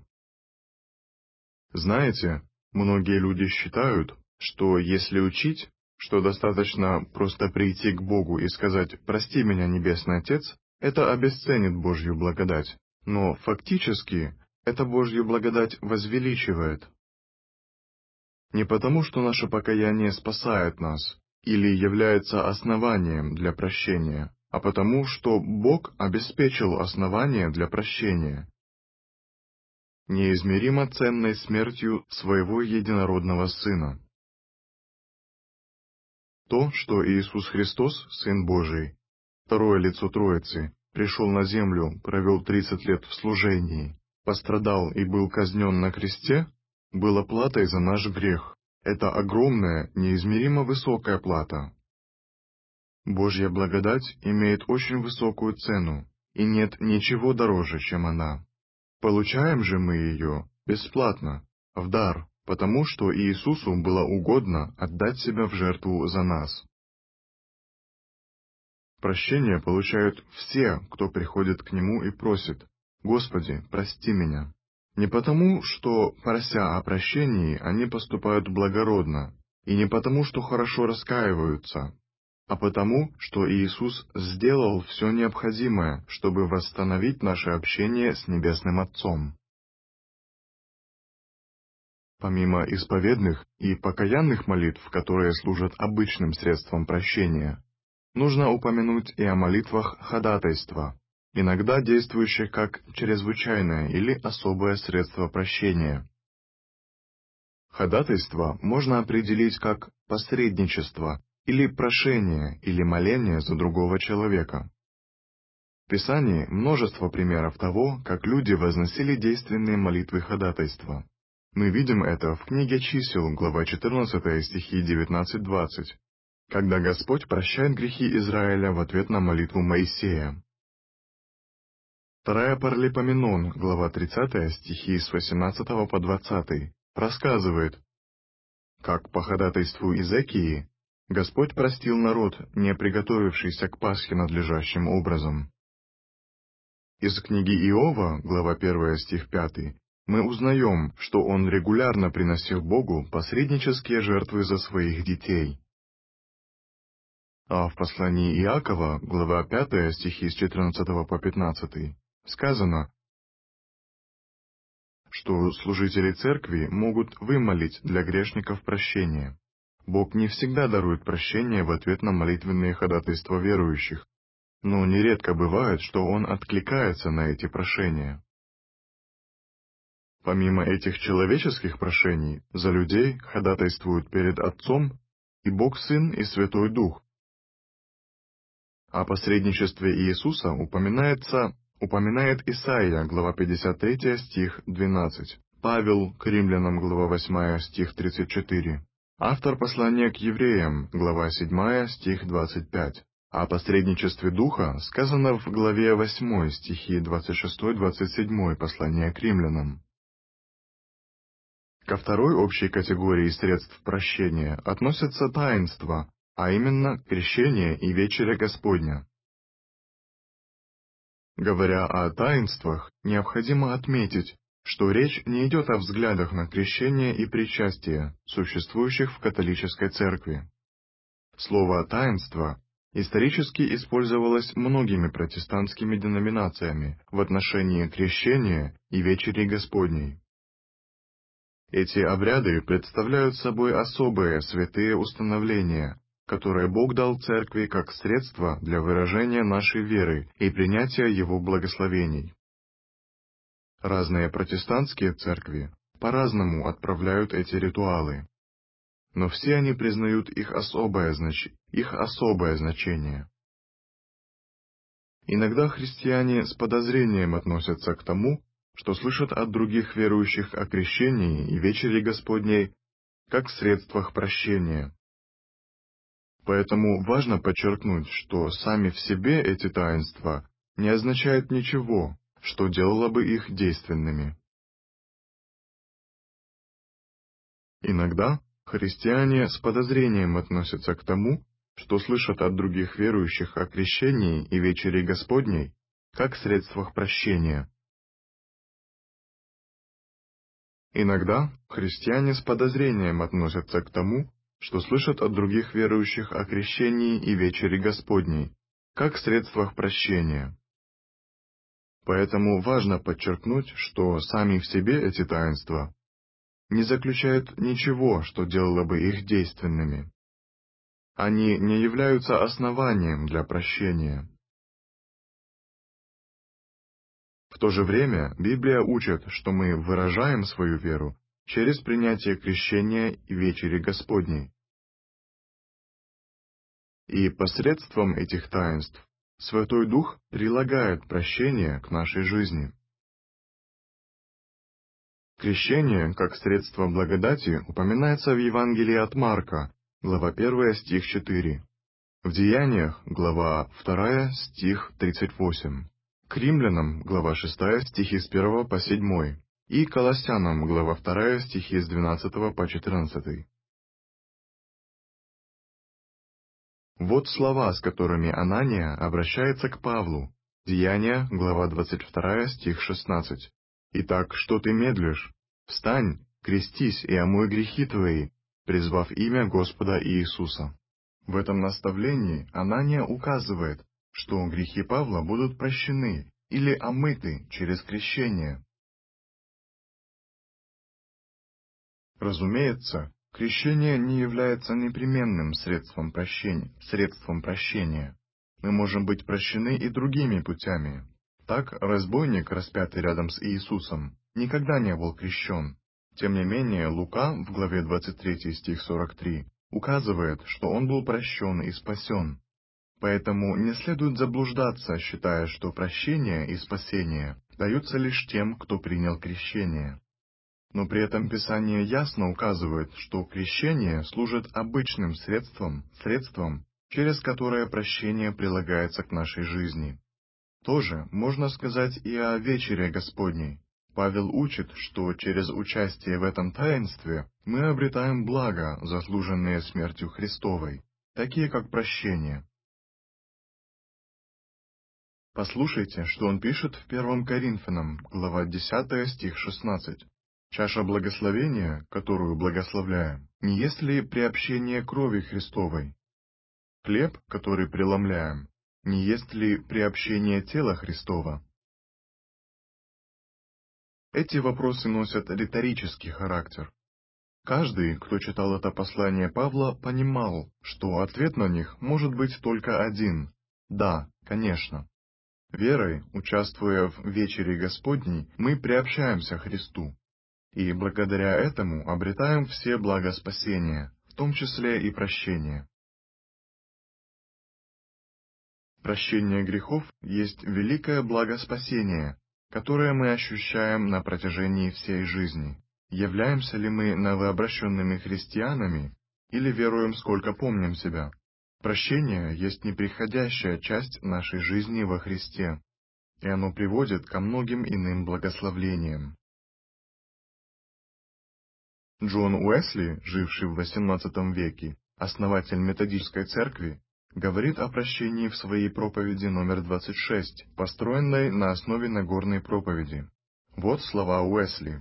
Знаете, многие люди считают, что если учить, что достаточно просто прийти к Богу и сказать «Прости меня, Небесный Отец», это обесценит Божью благодать, но фактически это Божью благодать возвеличивает. Не потому, что наше покаяние спасает нас или является основанием для прощения, а потому, что Бог обеспечил основание для прощения, неизмеримо ценной смертью Своего единородного Сына. То, что Иисус Христос, Сын Божий, второе лицо Троицы, пришел на землю, провел 30 лет в служении, пострадал и был казнен на кресте, было платой за наш грех. Это огромная, неизмеримо высокая плата. Божья благодать имеет очень высокую цену, и нет ничего дороже, чем она. Получаем же мы ее бесплатно, в дар, потому что Иисусу было угодно отдать себя в жертву за нас. Прощение получают все, кто приходит к Нему и просит: «Господи, прости меня». Не потому, что, прося о прощении, они поступают благородно, и не потому, что хорошо раскаиваются, а потому, что Иисус сделал все необходимое, чтобы восстановить наше общение с Небесным Отцом. Помимо исповедных и покаянных молитв, которые служат обычным средством прощения, нужно упомянуть и о молитвах ходатайства, иногда действующих как чрезвычайное или особое средство прощения. Ходатайство можно определить как посредничество или прошение или моление за другого человека. В Писании множество примеров того, как люди возносили действенные молитвы ходатайства. Мы видим это в книге Чисел, глава 14, стихи 19-20, когда Господь прощает грехи Израиля в ответ на молитву Моисея. Вторая Паралипоменон, глава 30, стихи с 18 по 20, рассказывает, как по ходатайству Иезекии Господь простил народ, не приготовившийся к Пасхе надлежащим образом. Из книги Иова, глава 1, стих 5, мы узнаем, что он регулярно приносил Богу посреднические жертвы за своих детей. А в послании Иакова, глава 5, стихи с 14 по 15, сказано, что служители церкви могут вымолить для грешников прощение. Бог не всегда дарует прощение в ответ на молитвенные ходатайства верующих, но нередко бывает, что Он откликается на эти прошения. Помимо этих человеческих прошений, за людей ходатайствуют перед Отцом и Бог Сын и Святой Дух. О посредничестве Иисуса упоминает Исаия, глава 53, стих 12, Павел, к Римлянам, глава 8, стих 34, автор послания к евреям, глава 7, стих 25. О посредничестве Духа сказано в главе 8, стихи 26-27 послания к Римлянам. Ко второй общей категории средств прощения относятся таинства, а именно крещение и вечеря Господня. Говоря о таинствах, необходимо отметить, что речь не идет о взглядах на крещение и причастие, существующих в католической церкви. Слово «таинство» исторически использовалось многими протестантскими деноминациями в отношении крещения и вечери Господней. Эти обряды представляют собой особые святые установления, которые Бог дал Церкви как средство для выражения нашей веры и принятия Его благословений. Разные протестантские церкви по-разному отправляют эти ритуалы, но все они признают их особое значение. Иногда христиане с подозрением относятся к тому, что слышат от других верующих о крещении и вечере Господней как средствах прощения. Поэтому важно подчеркнуть, что сами в себе эти таинства не означают ничего, что делало бы их действенными. Иногда христиане с подозрением относятся к тому, что слышат от других верующих о крещении и вечере Господней как средствах прощения. Иногда христиане с подозрением относятся к тому, что слышат от других верующих о крещении и вечере Господней, как средствах прощения. Поэтому важно подчеркнуть, что сами в себе эти таинства не заключают ничего, что делало бы их действенными. Они не являются основанием для прощения. В то же время Библия учит, что мы выражаем свою веру через принятие крещения и вечери Господней. И посредством этих таинств Святой Дух прилагает прощение к нашей жизни. Крещение, как средство благодати, упоминается в Евангелии от Марка, глава 1, стих 4, в Деяниях, глава 2, стих 38, к Римлянам, глава 6, стихи с 1 по 7, и Колоссянам, глава 2, стихи с 12 по 14. Вот слова, с которыми Анания обращается к Павлу. Деяния, глава 22, стих 16. «Итак, что ты медлишь? Встань, крестись и омой грехи твои, призвав имя Господа Иисуса». В этом наставлении Анания указывает, что грехи Павла будут прощены или омыты через крещение. Разумеется, крещение не является непременным средством прощения. Мы можем быть прощены и другими путями. Так, разбойник, распятый рядом с Иисусом, никогда не был крещен. Тем не менее, Лука в главе 23 стих 43 указывает, что он был прощен и спасен. Поэтому не следует заблуждаться, считая, что прощение и спасение даются лишь тем, кто принял крещение. Но при этом Писание ясно указывает, что крещение служит обычным средством, через которое прощение прилагается к нашей жизни. Тоже можно сказать и о вечере Господней. Павел учит, что через участие в этом таинстве мы обретаем блага, заслуженные смертью Христовой, такие как прощение. Послушайте, что он пишет в 1 Коринфянам, глава 10, стих 16. «Чаша благословения, которую благословляем, не есть ли приобщение крови Христовой? Хлеб, который преломляем, не есть ли приобщение тела Христова?» Эти вопросы носят риторический характер. Каждый, кто читал это послание Павла, понимал, что ответ на них может быть только один – «да, конечно». Верой, участвуя в вечере Господней, мы приобщаемся к Христу, и благодаря этому обретаем все блага спасения, в том числе и прощение. Прощение грехов есть великое благо спасения, которое мы ощущаем на протяжении всей жизни. Являемся ли мы новообращенными христианами или веруем, сколько помним себя? Прощение есть неприходящая часть нашей жизни во Христе, и оно приводит ко многим иным благословлениям. Джон Уэсли, живший в XVIII веке, основатель методистской церкви, говорит о прощении в своей проповеди номер 26, построенной на основе Нагорной проповеди. Вот слова Уэсли.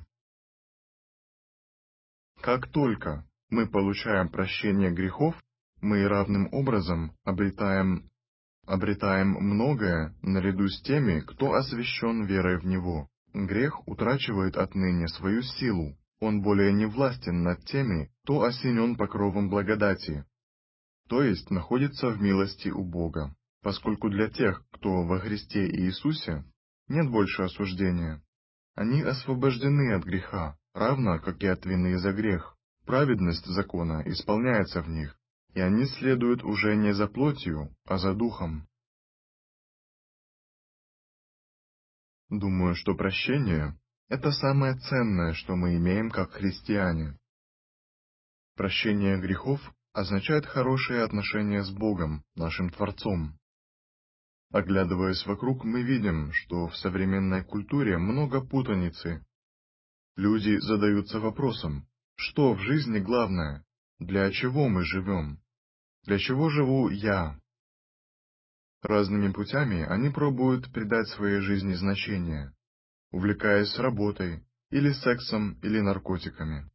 «Как только мы получаем прощение грехов, мы равным образом обретаем многое наряду с теми, кто освящен верой в Него. Грех утрачивает отныне свою силу, он более не властен над теми, кто осенен покровом благодати, то есть находится в милости у Бога, поскольку для тех, кто во Христе Иисусе, нет больше осуждения. Они освобождены от греха, равно как и от вины за грех. Праведность закона исполняется в них, и они следуют уже не за плотью, а за духом. Думаю, что прощение – это самое ценное, что мы имеем как христиане. Прощение грехов означает хорошие отношения с Богом, нашим Творцом. Оглядываясь вокруг, мы видим, что в современной культуре много путаницы. Люди задаются вопросом, что в жизни главное, для чего мы живем, для чего живу я. Разными путями они пробуют придать своей жизни значение, увлекаясь работой, или сексом, или наркотиками.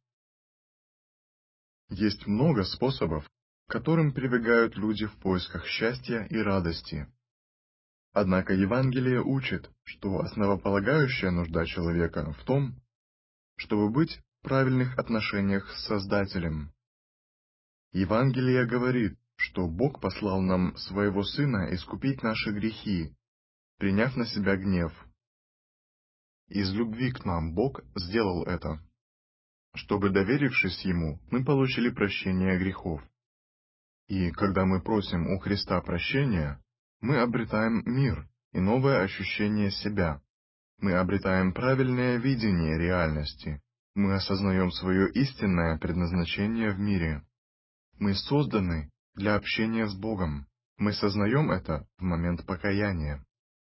Есть много способов, к которым прибегают люди в поисках счастья и радости. Однако Евангелие учит, что основополагающая нужда человека в том, чтобы быть в правильных отношениях с Создателем. Евангелие говорит, что Бог послал нам Своего Сына искупить наши грехи, приняв на себя гнев. Из любви к нам Бог сделал это, чтобы, доверившись Ему, мы получили прощение грехов. И когда мы просим у Христа прощения, мы обретаем мир и новое ощущение себя. Мы обретаем правильное видение реальности. Мы осознаем свое истинное предназначение в мире. Мы созданы для общения с Богом. Мы сознаем это в момент покаяния.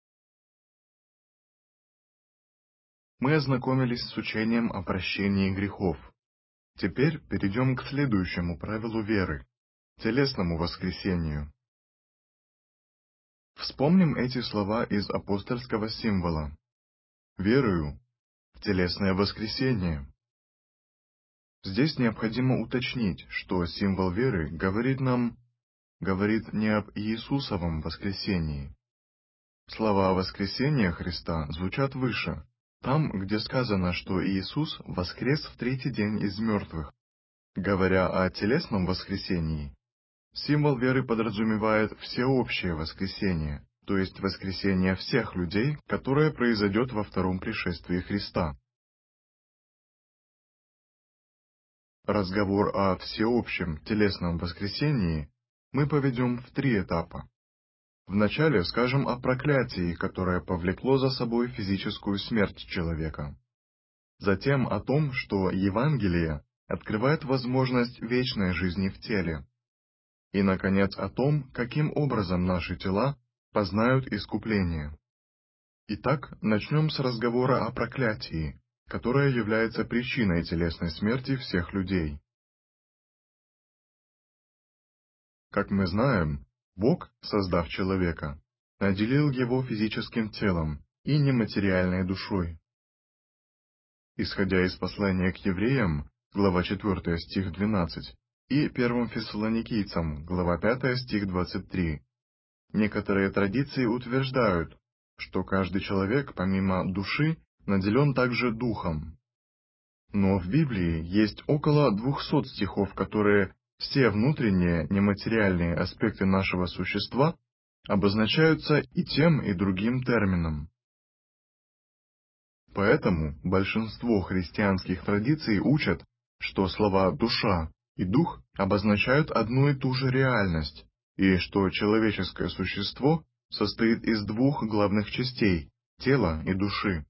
Мы ознакомились с учением о прощении грехов. Теперь перейдем к следующему правилу веры – телесному воскресению. Вспомним эти слова из апостольского символа. «Верую в телесное воскресение». Здесь необходимо уточнить, что символ веры говорит не об Иисусовом воскресении. Слова воскресения Христа звучат выше, там, где сказано, что Иисус воскрес в третий день из мертвых. Говоря о телесном воскресении, символ веры подразумевает всеобщее воскресение, то есть воскресение всех людей, которое произойдет во втором пришествии Христа. Разговор о всеобщем телесном воскресении мы поведем в 3 этапа. Вначале скажем о проклятии, которое повлекло за собой физическую смерть человека. затем о том, что Евангелие открывает возможность вечной жизни в теле, и, наконец, о том, каким образом наши тела познают искупление. Итак, начнем с разговора о проклятии, которое является причиной телесной смерти всех людей. Как мы знаем, Бог, создав человека, наделил его физическим телом и нематериальной душой. Исходя из послания к евреям, глава 4, стих 12, и 1 Фессалоникийцам, глава 5, стих 23, некоторые традиции утверждают, что каждый человек, помимо души, наделен также духом. Но в Библии есть около 200 стихов, которые все внутренние нематериальные аспекты нашего существа обозначаются и тем, и другим термином. Поэтому большинство христианских традиций учат, что слова «душа» и «дух» обозначают одну и ту же реальность, и что человеческое существо состоит из двух главных частей – тела и души.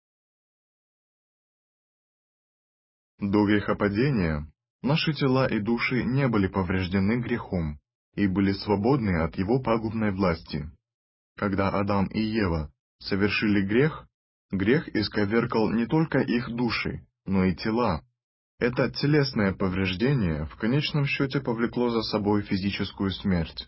До грехопадения наши тела и души не были повреждены грехом и были свободны от его пагубной власти. Когда Адам и Ева совершили грех, грех исковеркал не только их души, но и тела. Это телесное повреждение в конечном счете повлекло за собой физическую смерть.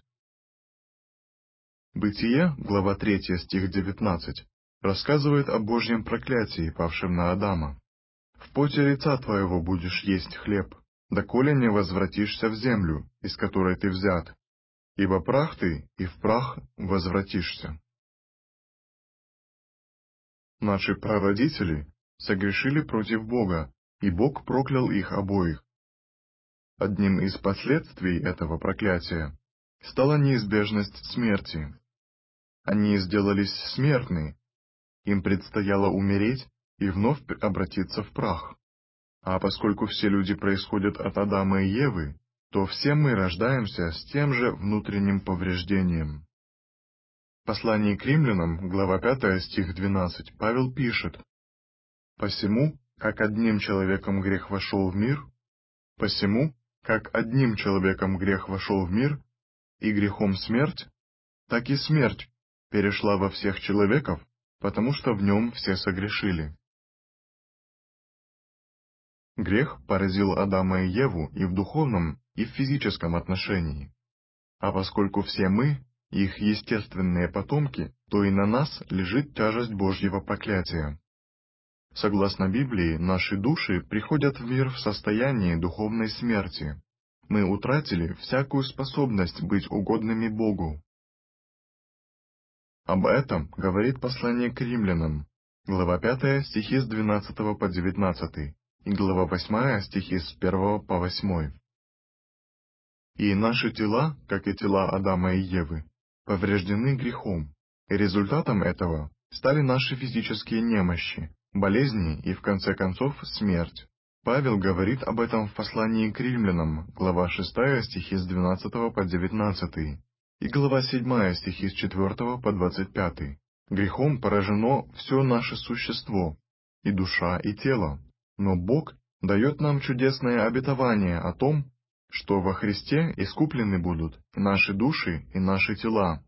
Бытие, глава 3, стих 19, рассказывает о Божьем проклятии, павшем на Адама. «В поте лица твоего будешь есть хлеб, доколе не возвратишься в землю, из которой ты взят, ибо прах ты, и в прах возвратишься». Наши прародители согрешили против Бога, и Бог проклял их обоих. Одним из последствий этого проклятия стала неизбежность смерти. Они сделались смертны, им предстояло умереть и вновь обратиться в прах. А поскольку все люди происходят от Адама и Евы, то все мы рождаемся с тем же внутренним повреждением. В послании к римлянам, глава 5, стих 12, Павел пишет: «Посему, как одним человеком грех вошел в мир, посему, как одним человеком грех вошел в мир, и грехом смерть, так и смерть перешла во всех человеков, потому что в нем все согрешили». Грех поразил Адама и Еву и в духовном, и в физическом отношении. А поскольку все мы, их естественные потомки, то и на нас лежит тяжесть Божьего проклятия. Согласно Библии, наши души приходят в мир в состоянии духовной смерти. Мы утратили всякую способность быть угодными Богу. Об этом говорит послание к римлянам, глава 5, стихи с 12 по 19, и глава 8, стихи с 1 по 8. И наши тела, как и тела Адама и Евы, повреждены грехом, и результатом этого стали наши физические немощи, болезни и, в конце концов, смерть. Павел говорит об этом в послании к римлянам, глава 6, стихи с 12 по 19, и глава 7, стихи с 4 по 25. Грехом поражено все наше существо, и душа, и тело, но Бог дает нам чудесное обетование о том, что во Христе искуплены будут наши души и наши тела.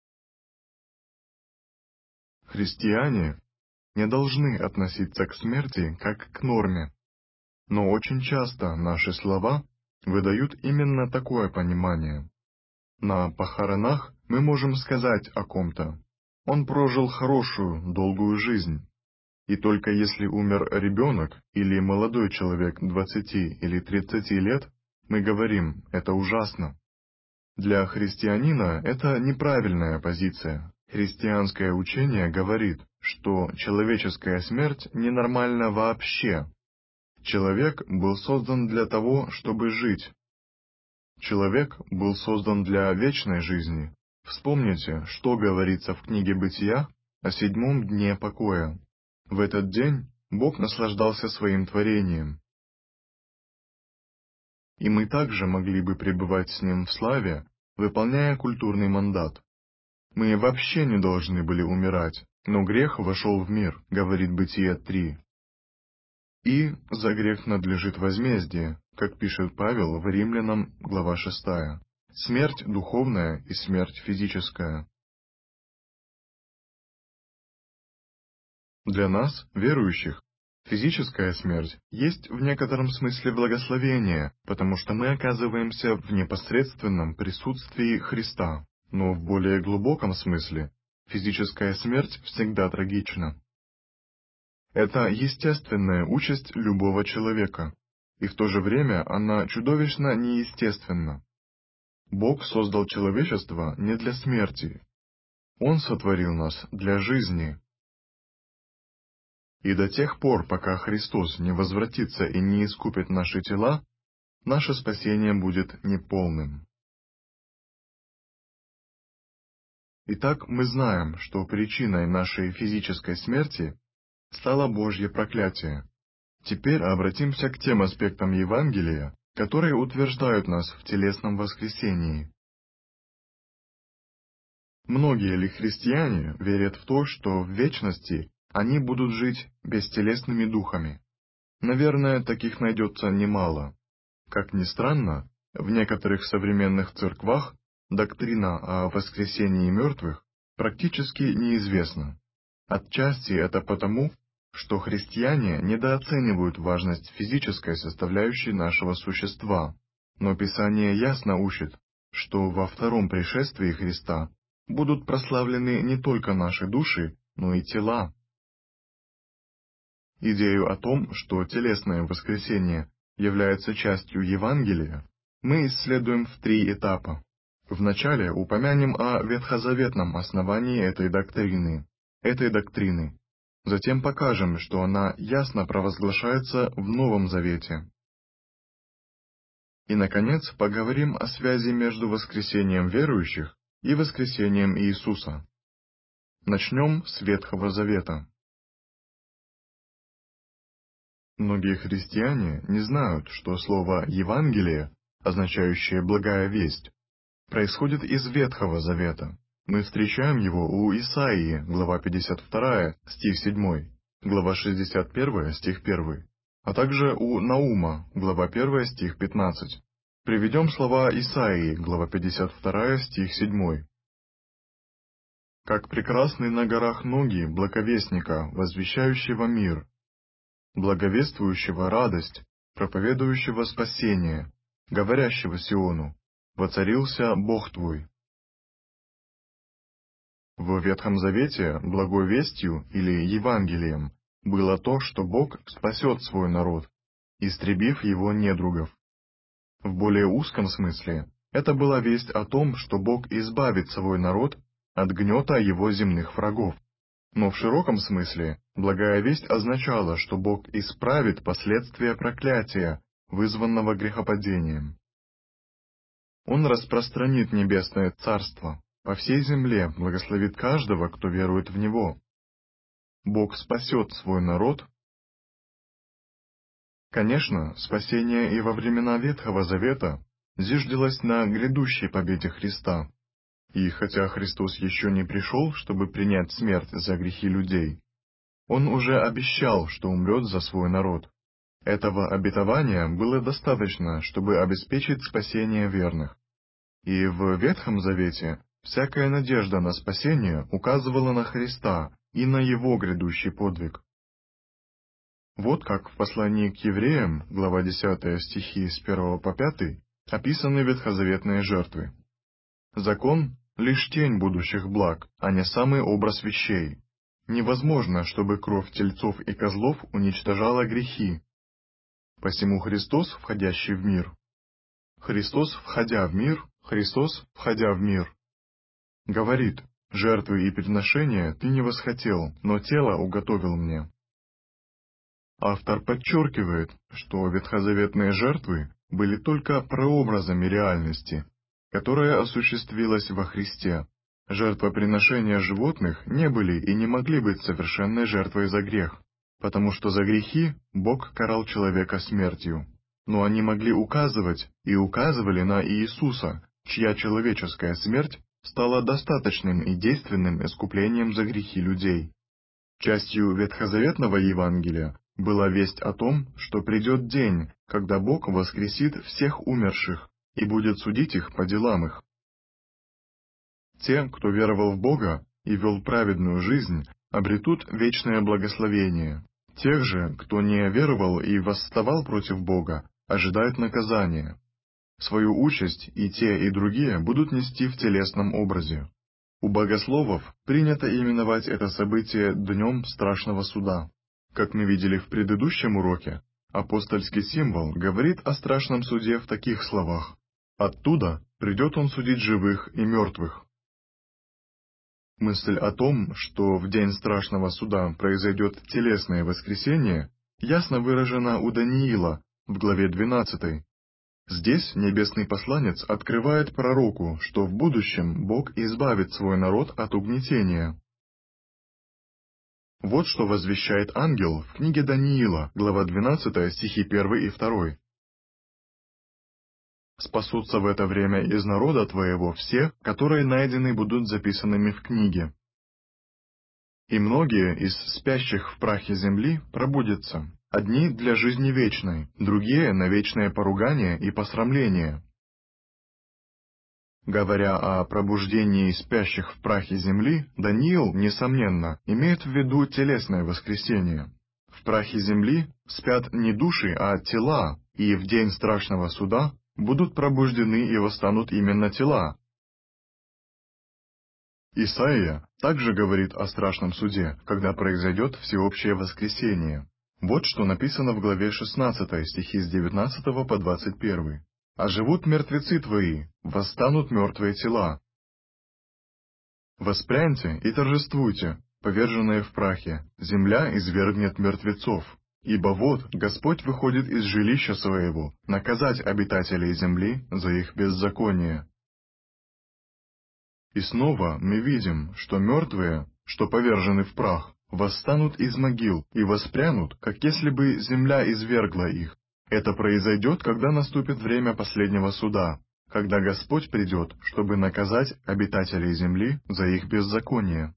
Христиане не должны относиться к смерти как к норме, но очень часто наши слова выдают именно такое понимание. На похоронах мы можем сказать о ком-то: он прожил хорошую, долгую жизнь. И только если умер ребенок или молодой человек 20 или 30 лет, мы говорим: это ужасно. Для христианина это неправильная позиция. Христианское учение говорит, что человеческая смерть ненормальна вообще. Человек был создан для того, чтобы жить. Человек был создан для вечной жизни. Вспомните, что говорится в книге Бытия о 7-м дне покоя. В этот день Бог наслаждался своим творением. И мы также могли бы пребывать с Ним в славе, выполняя культурный мандат. Мы вообще не должны были умирать, но грех вошел в мир, говорит Бытие 3. И за грех надлежит возмездие, как пишет Павел в Римлянам, глава 6. Смерть духовная и смерть физическая. Для нас, верующих, физическая смерть есть в некотором смысле благословение, потому что мы оказываемся в непосредственном присутствии Христа, но в более глубоком смысле физическая смерть всегда трагична. Это естественная участь любого человека, и в то же время она чудовищно неестественна. Бог создал человечество не для смерти. Он сотворил нас для жизни. И до тех пор, пока Христос не возвратится и не искупит наши тела, наше спасение будет неполным. Итак, мы знаем, что причиной нашей физической смерти стало Божье проклятие. Теперь обратимся к тем аспектам Евангелия, которые утверждают нас в телесном воскресении. Многие ли христиане верят в то, что в вечности они будут жить бестелесными духами? Наверное, таких найдется немало. Как ни странно, в некоторых современных церквах доктрина о воскресении мертвых практически неизвестна. Отчасти это потому, что христиане недооценивают важность физической составляющей нашего существа, но Писание ясно учит, что во втором пришествии Христа будут прославлены не только наши души, но и тела. Идею о том, что телесное воскресение является частью Евангелия, мы исследуем в 3 этапа. Вначале упомянем о ветхозаветном основании этой доктрины. Затем покажем, что она ясно провозглашается в Новом Завете. И, наконец, поговорим о связи между воскресением верующих и воскресением Иисуса. Начнем с Ветхого Завета. Многие христиане не знают, что слово «Евангелие», означающее «благая весть», происходит из Ветхого Завета. Мы встречаем его у Исаии, глава 52, стих 7, глава 61, стих 1, а также у Наума, глава 1, стих 15. Приведем слова Исаии, глава 52, стих 7. «Как прекрасны на горах ноги благовестника, возвещающего мир, благовествующего радость, проповедующего спасение, говорящего Сиону, воцарился Бог твой». В Ветхом Завете благой вестью или Евангелием было то, что Бог спасет свой народ, истребив его недругов. В более узком смысле это была весть о том, что Бог избавит свой народ от гнета его земных врагов. Но в широком смысле благая весть означала, что Бог исправит последствия проклятия, вызванного грехопадением. Он распространит небесное царство по всей земле, благословит каждого, кто верует в Него. Бог спасет свой народ. Конечно, спасение и во времена Ветхого Завета зиждилось на грядущей победе Христа. И хотя Христос еще не пришел, чтобы принять смерть за грехи людей, Он уже обещал, что умрет за свой народ. Этого обетования было достаточно, чтобы обеспечить спасение верных. И в Ветхом Завете всякая надежда на спасение указывала на Христа и на Его грядущий подвиг. Вот как в послании к евреям, глава 10, стихи с 1 по 5, описаны ветхозаветные жертвы. «Закон — лишь тень будущих благ, а не самый образ вещей. Невозможно, чтобы кровь тельцов и козлов уничтожала грехи. Посему Христос, входящий в мир, Христос, входя в мир, говорит: жертвы и приношения ты не восхотел, но тело уготовил мне». Автор подчеркивает, что ветхозаветные жертвы были только прообразами реальности, которая осуществилась во Христе. Жертвоприношения животных не были и не могли быть совершенной жертвой за грех, потому что за грехи Бог карал человека смертью. Но они могли указывать и указывали на Иисуса, чья человеческая смерть стала достаточным и действенным искуплением за грехи людей. Частью ветхозаветного Евангелия была весть о том, что придет день, когда Бог воскресит всех умерших и будет судить их по делам их. Те, кто веровал в Бога и вел праведную жизнь, обретут вечное благословение. Тех же, кто не веровал и восставал против Бога, ожидает наказание. Свою участь и те, и другие будут нести в телесном образе. У богословов принято именовать это событие Днем Страшного Суда. Как мы видели в предыдущем уроке, апостольский символ говорит о страшном суде в таких словах: «Оттуда придет он судить живых и мертвых». Мысль о том, что в день страшного суда произойдет телесное воскресение, ясно выражена у Даниила в главе 12. Здесь небесный посланец открывает пророку, что в будущем Бог избавит свой народ от угнетения. Вот что возвещает ангел в книге Даниила, глава 12, стихи 1 и 2. «Спасутся в это время из народа твоего все, которые найдены будут записанными в книге. И многие из спящих в прахе земли пробудятся, одни для жизни вечной, другие на вечное поругание и посрамление». Говоря о пробуждении спящих в прахе земли, Даниил, несомненно, имеет в виду телесное воскресение. В прахе земли спят не души, а тела, и в день страшного суда будут пробуждены и восстанут именно тела. Исаия также говорит о страшном суде, когда произойдет всеобщее воскресение. Вот что написано в главе 16, стихи с 19 по 21. «Оживут мертвецы твои, восстанут мертвые тела. Воспряньте и торжествуйте, поверженные в прахе, земля извергнет мертвецов. Ибо вот Господь выходит из жилища своего, наказать обитателей земли за их беззаконие». И снова мы видим, что мертвые, что повержены в прах, восстанут из могил и воспрянут, как если бы земля извергла их. Это произойдет, когда наступит время последнего суда, когда Господь придет, чтобы наказать обитателей земли за их беззаконие.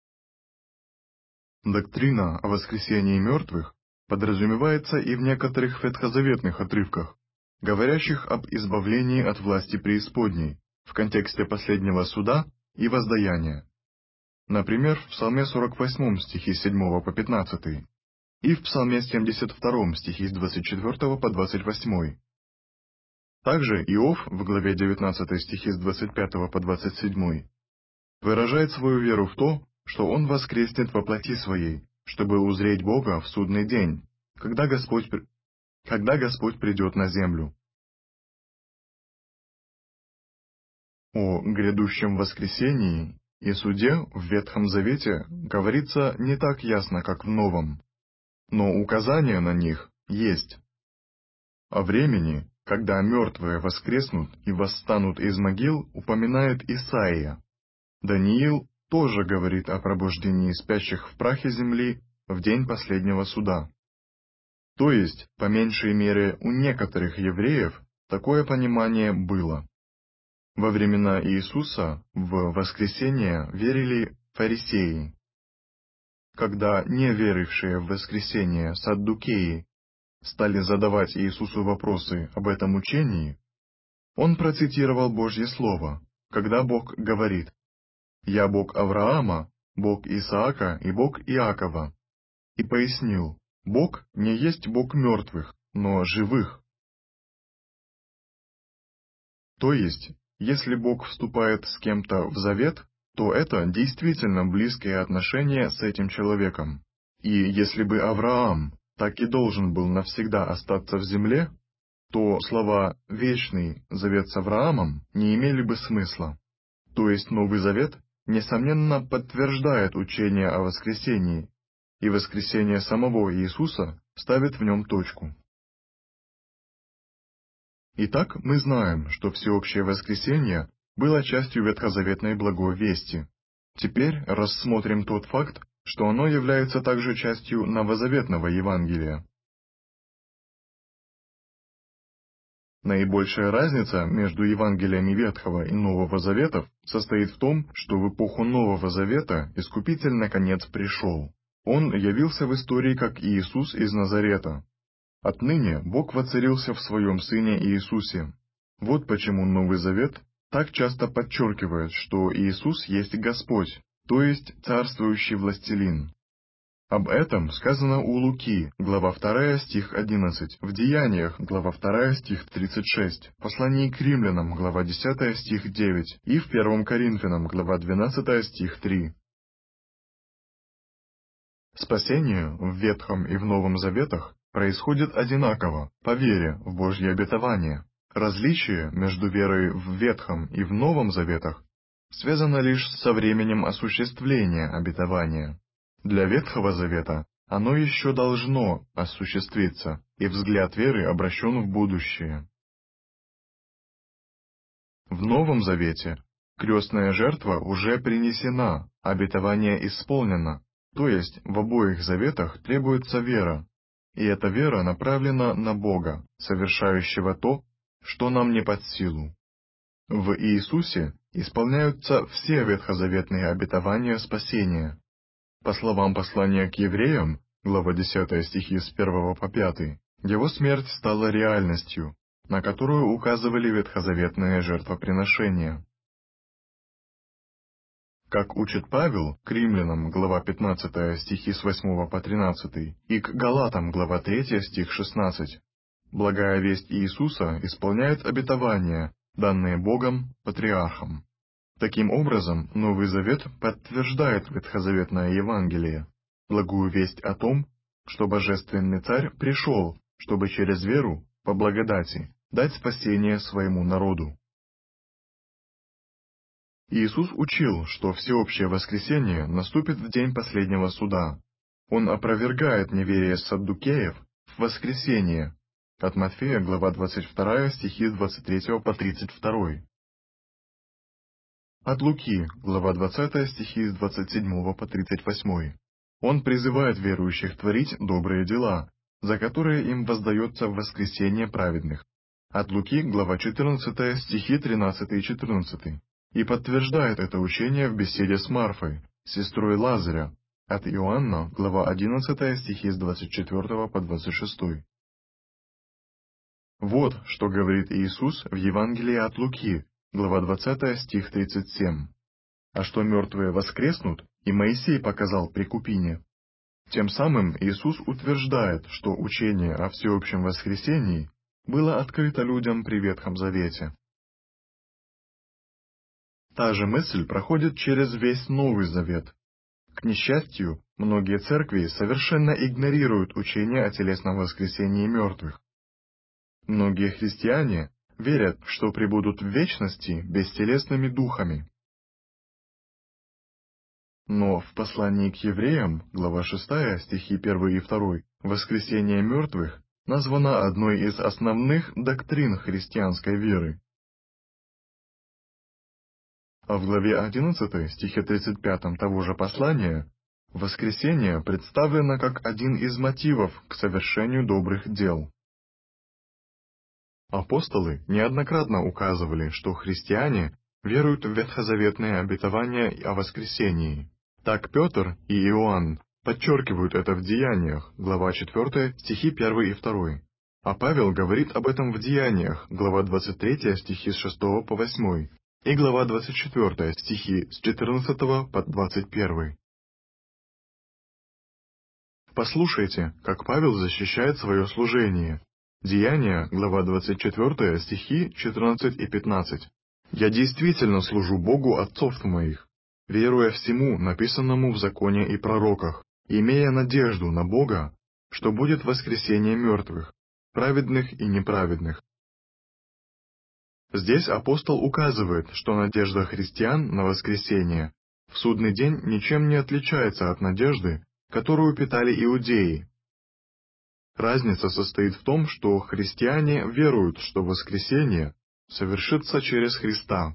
Доктрина о воскресении мертвых подразумевается и в некоторых ветхозаветных отрывках, говорящих об избавлении от власти преисподней, в контексте последнего суда и воздаяния. Например, в Псалме 48 стихи 7 по 15 и в Псалме 72 стихи с 24 по 28. Также Иов в главе 19 стихи с 25 по 27 выражает свою веру в то, что он воскреснет во плоти своей, чтобы узреть Бога в судный день, когда Господь придет на землю. О грядущем воскресении и суде в Ветхом Завете говорится не так ясно, как в Новом, но указания на них есть. О времени, когда мертвые воскреснут и восстанут из могил, упоминает Исаия. Даниил тоже говорит о пробуждении спящих в прахе земли в день последнего суда. То есть, по меньшей мере, у некоторых евреев такое понимание было. Во времена Иисуса в воскресение верили фарисеи. Когда неверившие в воскресение саддукеи стали задавать Иисусу вопросы об этом учении, он процитировал Божье Слово, когда Бог говорит: «Я Бог Авраама, Бог Исаака и Бог Иакова», и пояснил: Бог не есть Бог мертвых, но живых. То есть, если Бог вступает с кем-то в завет, то это действительно близкие отношения с этим человеком. И если бы Авраам так и должен был навсегда остаться в земле, то слова «вечный завет с Авраамом» не имели бы смысла. То есть Новый Завет, несомненно, подтверждает учение о воскресении, и воскресение самого Иисуса ставит в нем точку. Итак, мы знаем, что всеобщее воскресение было частью ветхозаветной благой вести. Теперь рассмотрим тот факт, что оно является также частью новозаветного Евангелия. Наибольшая разница между Евангелиями Ветхого и Нового Заветов состоит в том, что в эпоху Нового Завета Искупитель наконец пришел. Он явился в истории как Иисус из Назарета. Отныне Бог воцарился в Своем Сыне Иисусе. Вот почему Новый Завет так часто подчеркивает, что Иисус есть Господь, то есть царствующий властелин. Об этом сказано у Луки, глава 2, стих 11, в Деяниях, глава 2, стих 36, в послании к Римлянам, глава 10, стих 9, и в 1 Коринфянам, глава 12, стих 3. Спасение в Ветхом и в Новом Заветах происходит одинаково, по вере в Божье обетование. Различие между верой в Ветхом и в Новом Заветах связано лишь со временем осуществления обетования. Для Ветхого Завета оно еще должно осуществиться, и взгляд веры обращен в будущее. В Новом Завете крестная жертва уже принесена, обетование исполнено, то есть в обоих заветах требуется вера, и эта вера направлена на Бога, совершающего то, что нам не под силу. В Иисусе исполняются все ветхозаветные обетования спасения. По словам послания к евреям, глава 10 стихи с 1 по 5, его смерть стала реальностью, на которую указывали ветхозаветные жертвоприношения. Как учит Павел, к римлянам, глава 15 стихи с 8 по 13, и к галатам, глава 3 стих 16, благая весть Иисуса исполняет обетования, данные Богом патриархам. Таким образом, Новый Завет подтверждает ветхозаветное Евангелие, благую весть о том, что Божественный Царь пришел, чтобы через веру, по благодати, дать спасение своему народу. Иисус учил, что всеобщее воскресение наступит в день последнего суда. Он опровергает неверие саддукеев в воскресение, от Матфея, глава 22, стихи с 23 по 32. От Луки, глава 20, стихи с 27 по 38. Он призывает верующих творить добрые дела, за которые им воздается в воскресение праведных. От Луки, глава 14, стихи 13 и 14. И подтверждает это учение в беседе с Марфой, сестрой Лазаря. От Иоанна, глава 11, стихи с 24 по 26. Вот что говорит Иисус в Евангелии от Луки, глава 20, стих 37. «А что мертвые воскреснут, и Моисей показал при Купине». Тем самым Иисус утверждает, что учение о всеобщем воскресении было открыто людям при Ветхом Завете. Та же мысль проходит через весь Новый Завет. К несчастью, многие церкви совершенно игнорируют учение о телесном воскресении мертвых. Многие христиане верят, что пребудут в вечности бестелесными духами. Но в послании к евреям, глава 6, стихи 1 и 2, воскресение мертвых названо одной из основных доктрин христианской веры. А в главе 11, стихе 35 того же послания, воскресение представлено как один из мотивов к совершению добрых дел. Апостолы неоднократно указывали, что христиане веруют в ветхозаветные обетования о воскресении. Так Петр и Иоанн подчеркивают это в Деяниях, глава 4, стихи 1 и 2. А Павел говорит об этом в Деяниях, глава 23, стихи с 6 по 8, и глава 24, стихи с 14 по 21. Послушайте, как Павел защищает свое служение. Деяния, глава 24, стихи 14 и 15. «Я действительно служу Богу отцов моих, веруя всему, написанному в законе и пророках, имея надежду на Бога, что будет воскресение мертвых, праведных и неправедных». Здесь апостол указывает, что надежда христиан на воскресение в судный день ничем не отличается от надежды, которую питали иудеи. Разница состоит в том, что христиане веруют, что воскресение совершится через Христа.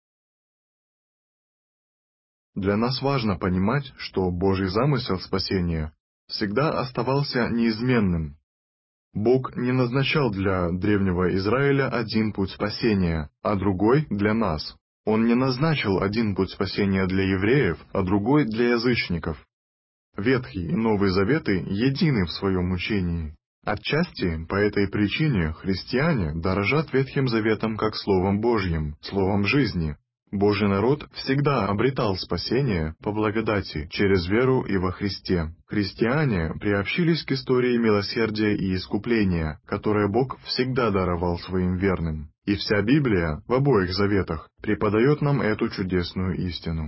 Для нас важно понимать, что Божий замысел спасения всегда оставался неизменным. Бог не назначал для древнего Израиля один путь спасения, а другой для нас. Он не назначил один путь спасения для евреев, а другой для язычников. Ветхий и Новый Заветы едины в своем учении. Отчасти по этой причине христиане дорожат Ветхим Заветом как Словом Божьим, Словом жизни. Божий народ всегда обретал спасение по благодати через веру и во Христе. Христиане приобщились к истории милосердия и искупления, которое Бог всегда даровал своим верным. И вся Библия в обоих заветах преподает нам эту чудесную истину.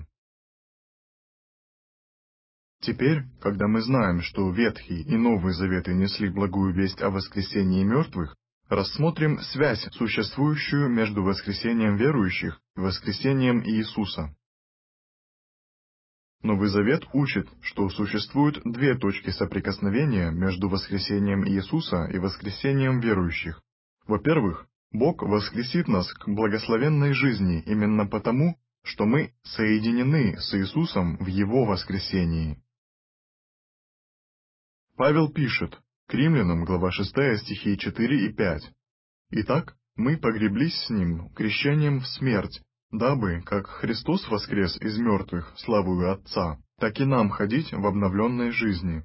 Теперь, когда мы знаем, что Ветхий и Новый Заветы несли благую весть о воскресении мертвых, рассмотрим связь, существующую между воскресением верующих и воскресением Иисуса. Новый Завет учит, что существуют две точки соприкосновения между воскресением Иисуса и воскресением верующих. Во-первых, Бог воскресит нас к благословенной жизни именно потому, что мы соединены с Иисусом в Его воскресении. Павел пишет к Римлянам, глава 6, стихи 4 и 5. «Итак, мы погреблись с Ним крещением в смерть, дабы, как Христос воскрес из мертвых славою Отца, так и нам ходить в обновленной жизни.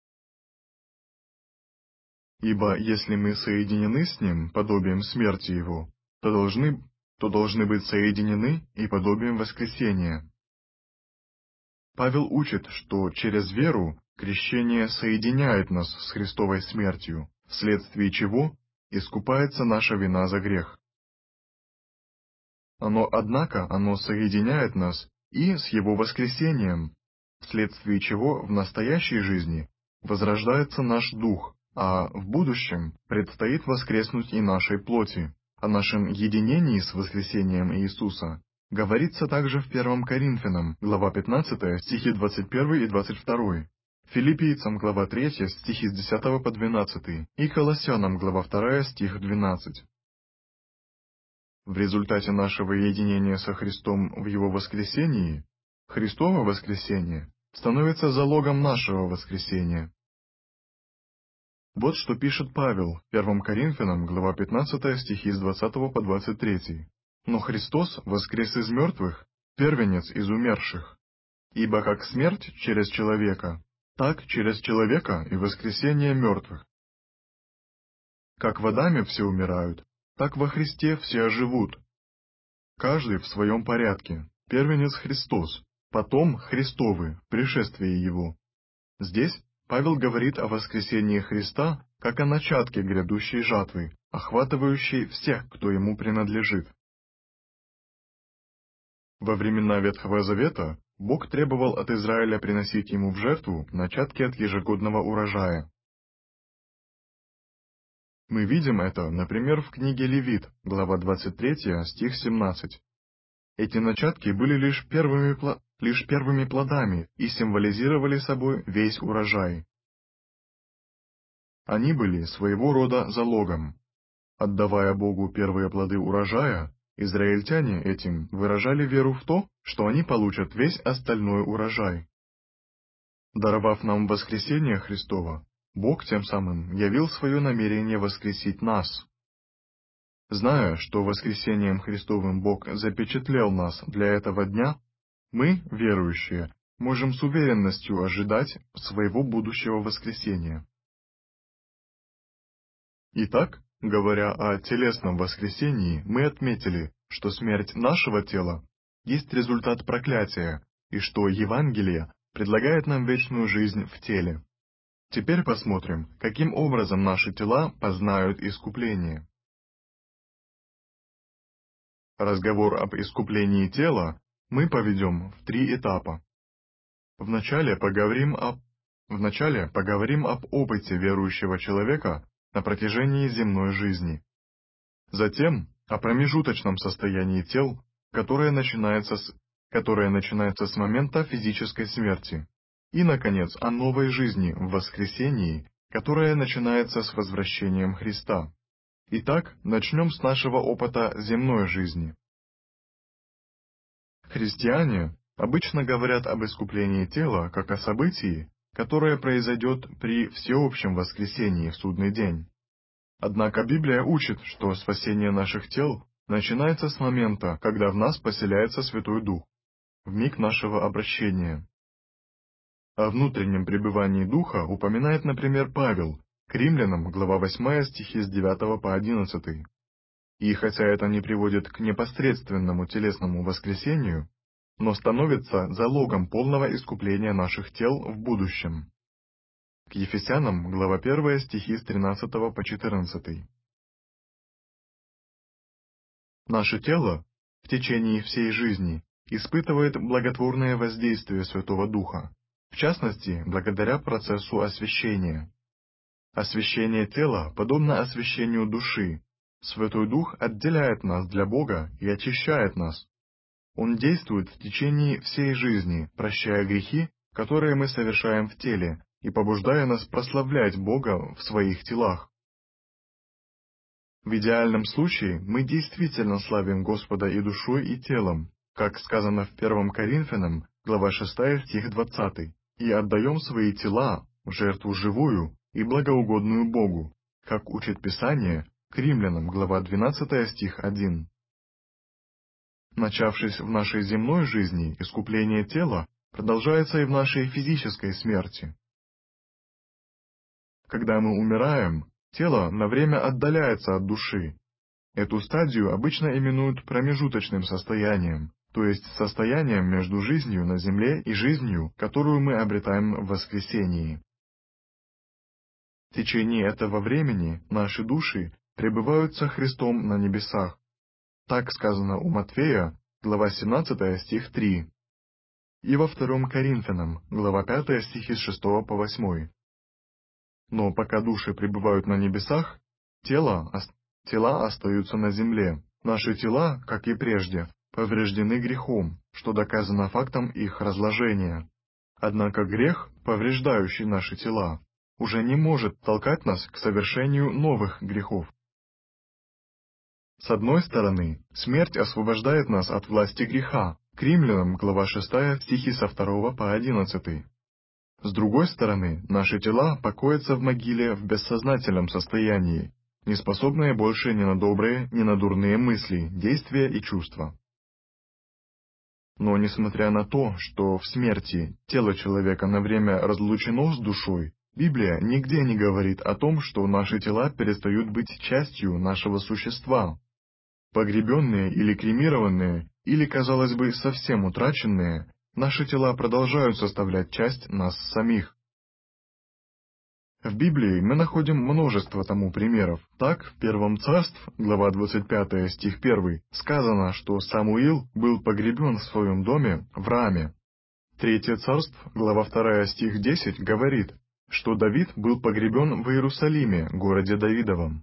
Ибо если мы соединены с Ним подобием смерти Его, то должны быть соединены и подобием воскресения». Павел учит, что через веру крещение соединяет нас с Христовой смертью, вследствие чего искупается наша вина за грех. Однако оно соединяет нас и с Его воскресением, вследствие чего в настоящей жизни возрождается наш дух, а в будущем предстоит воскреснуть и нашей плоти. О нашем единении с воскресением Иисуса говорится также в 1 Коринфянам, глава 15, стихи 21 и 22, Филиппийцам, глава 3, стихи с 10 по 12 и Колоссянам, глава 2, стих 12. В результате нашего единения со Христом в Его воскресении, Христово воскресение становится залогом нашего воскресения. Вот что пишет Павел в 1 Коринфянам, глава 15, стихи с 20 по 23. «Но Христос воскрес из мертвых, первенец из умерших. Ибо как смерть через человека, так через человека и воскресение мертвых. Как в Адаме все умирают, так во Христе все оживут. Каждый в своем порядке, первенец Христос, потом Христовы, пришествие Его». Здесь Павел говорит о воскресении Христа как о начатке грядущей жатвы, охватывающей всех, кто Ему принадлежит. Во времена Ветхого Завета Бог требовал от Израиля приносить Ему в жертву начатки от ежегодного урожая. Мы видим это, например, в книге Левит, глава 23, стих 17. Эти начатки были лишь первыми плодами и символизировали собой весь урожай. Они были своего рода залогом. Отдавая Богу первые плоды урожая, израильтяне этим выражали веру в то, что они получат весь остальной урожай. Даровав нам воскресение Христово, Бог тем самым явил свое намерение воскресить нас. Зная, что воскресением Христовым Бог запечатлел нас для этого дня, мы, верующие, можем с уверенностью ожидать своего будущего воскресения. Итак, говоря о телесном воскресении, мы отметили, что смерть нашего тела есть результат проклятия, и что Евангелие предлагает нам вечную жизнь в теле. Теперь посмотрим, каким образом наши тела познают искупление. Разговор об искуплении тела мы поведем в 3 этапа. Вначале поговорим об опыте верующего человека на протяжении земной жизни. Затем о промежуточном состоянии тел, которое начинается с момента физической смерти. И, наконец, о новой жизни в воскресении, которая начинается с возвращением Христа. Итак, начнем с нашего опыта земной жизни. Христиане обычно говорят об искуплении тела как о событии, которое произойдет при всеобщем воскресении в судный день. Однако Библия учит, что спасение наших тел начинается с момента, когда в нас поселяется Святой Дух, в миг нашего обращения. О внутреннем пребывании Духа упоминает, например, Павел, к Римлянам, глава 8, стихи с 9 по 11. И хотя это не приводит к непосредственному телесному воскресению, но становится залогом полного искупления наших тел в будущем. К Ефесянам, глава 1, стихи с 13 по 14. Наше тело в течение всей жизни испытывает благотворное воздействие Святого Духа, в частности, благодаря процессу освящения. Освящение тела подобно освящению души. Святой Дух отделяет нас для Бога и очищает нас. Он действует в течение всей жизни, прощая грехи, которые мы совершаем в теле, и побуждая нас прославлять Бога в своих телах. В идеальном случае мы действительно славим Господа и душой, и телом, как сказано в 1 Коринфянам, глава 6, стих 20, и отдаем свои тела в жертву живую и благоугодную Богу, как учит Писание, к Римлянам, глава 12, стих 1. Начавшись в нашей земной жизни, искупление тела продолжается и в нашей физической смерти. Когда мы умираем, тело на время отдаляется от души. Эту стадию обычно именуют промежуточным состоянием, то есть состоянием между жизнью на земле и жизнью, которую мы обретаем в воскресении. В течение этого времени наши души пребывают со Христом на небесах. Так сказано у Матфея, глава 17, стих 3, и во 2 Коринфянам, глава 5, стихи с 6 по 8. Но пока души пребывают на небесах, тела остаются на земле. Наши тела, как и прежде, повреждены грехом, что доказано фактом их разложения. Однако грех, повреждающий наши тела, уже не может толкать нас к совершению новых грехов. С одной стороны, смерть освобождает нас от власти греха, к Римлянам, глава 6, стихи со 2 по 11. С другой стороны, наши тела покоятся в могиле в бессознательном состоянии, не способные больше ни на добрые, ни на дурные мысли, действия и чувства. Но несмотря на то, что в смерти тело человека на время разлучено с душой, Библия нигде не говорит о том, что наши тела перестают быть частью нашего существа. Погребенные или кремированные, или, казалось бы, совсем утраченные, наши тела продолжают составлять часть нас самих. В Библии мы находим множество тому примеров. Так, в 1 Царств, глава 25, стих 1, сказано, что Самуил был погребен в своем доме в Раме. 3 Царств, глава 2, стих 10, говорит, что Давид был погребен в Иерусалиме, городе Давидовом.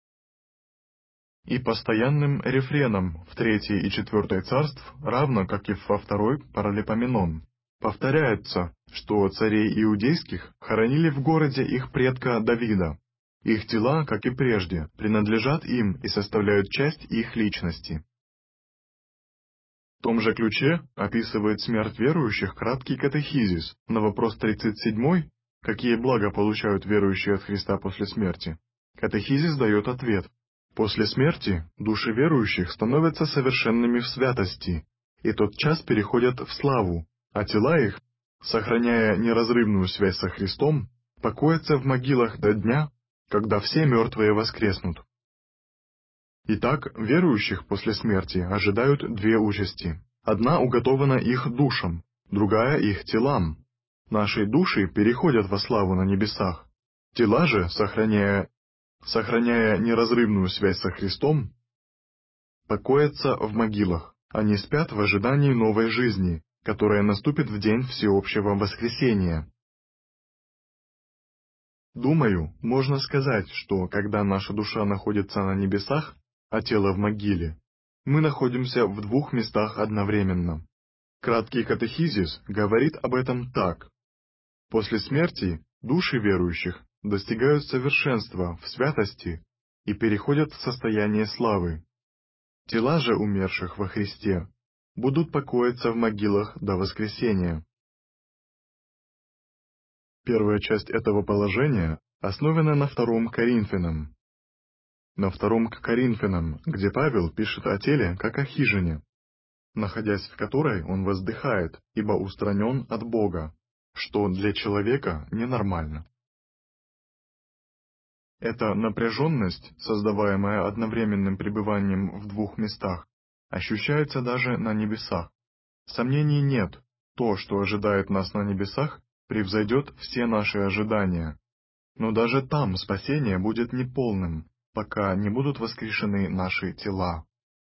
И постоянным рефреном в 3 и 4 царств, равно как и во 2 Паралипоменон, повторяется, что царей иудейских хоронили в городе их предка Давида. Их тела, как и прежде, принадлежат им и составляют часть их личности. В том же ключе описывает смерть верующих краткий катехизис на вопрос 37, какие блага получают верующие от Христа после смерти. Катехизис дает ответ. После смерти души верующих становятся совершенными в святости, и тотчас переходят в славу, а тела их, сохраняя неразрывную связь со Христом, покоятся в могилах до дня, когда все мертвые воскреснут. Итак, верующих после смерти ожидают две участи. Одна уготована их душам, другая их телам. Наши души переходят во славу на небесах. Тела же, сохраняя неразрывную связь со Христом, покоятся в могилах. Они спят в ожидании новой жизни, которая наступит в день всеобщего воскресения. Думаю, можно сказать, что когда наша душа находится на небесах, а тело в могиле, мы находимся в двух местах одновременно. Краткий катехизис говорит об этом так. После смерти души верующих достигают совершенства в святости и переходят в состояние славы. Тела же умерших во Христе будут покоиться в могилах до воскресения. Первая часть этого положения основана на 2 Коринфянам. На 2 Коринфянам, где Павел пишет о теле как о хижине, находясь в которой он воздыхает, ибо устранен от Бога. что для человека ненормально. Эта напряженность, создаваемая одновременным пребыванием в двух местах, ощущается даже на небесах. Сомнений нет, то, что ожидает нас на небесах, превзойдет все наши ожидания. Но даже там спасение будет неполным, пока не будут воскрешены наши тела.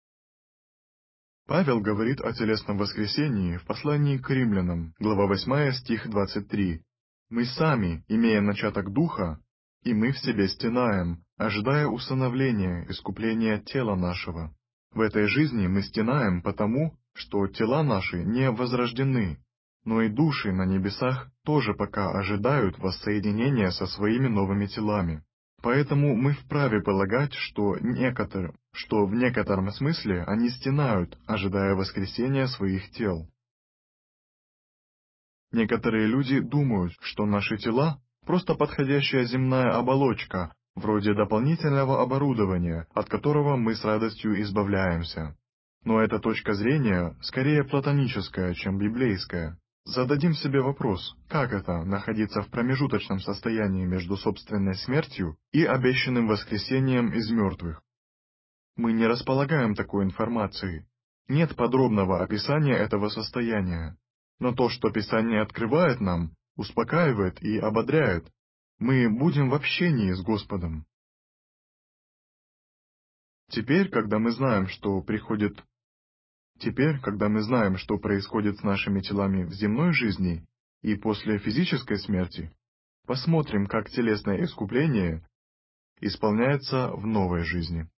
Павел говорит о телесном воскресении в послании к римлянам, глава 8, стих 23. «Мы сами, имея начаток духа, и мы в себе стенаем, ожидая усыновления, искупления тела нашего». В этой жизни мы стенаем потому, что тела наши не возрождены, но и души на небесах тоже пока ожидают воссоединения со своими новыми телами. Поэтому мы вправе полагать, что в некотором смысле они стенают, ожидая воскресения своих тел. Некоторые люди думают, что наши тела – просто подходящая земная оболочка, вроде дополнительного оборудования, от которого мы с радостью избавляемся. Но эта точка зрения скорее платоническая, чем библейская. Зададим себе вопрос, как это находиться в промежуточном состоянии между собственной смертью и обещанным воскресением из мертвых? Мы не располагаем такой информацией. Нет подробного описания этого состояния. Но то, что Писание открывает нам, успокаивает и ободряет. Мы будем в общении с Господом. Теперь, когда мы знаем, что происходит с нашими телами в земной жизни и после физической смерти, посмотрим, как телесное искупление исполняется в новой жизни.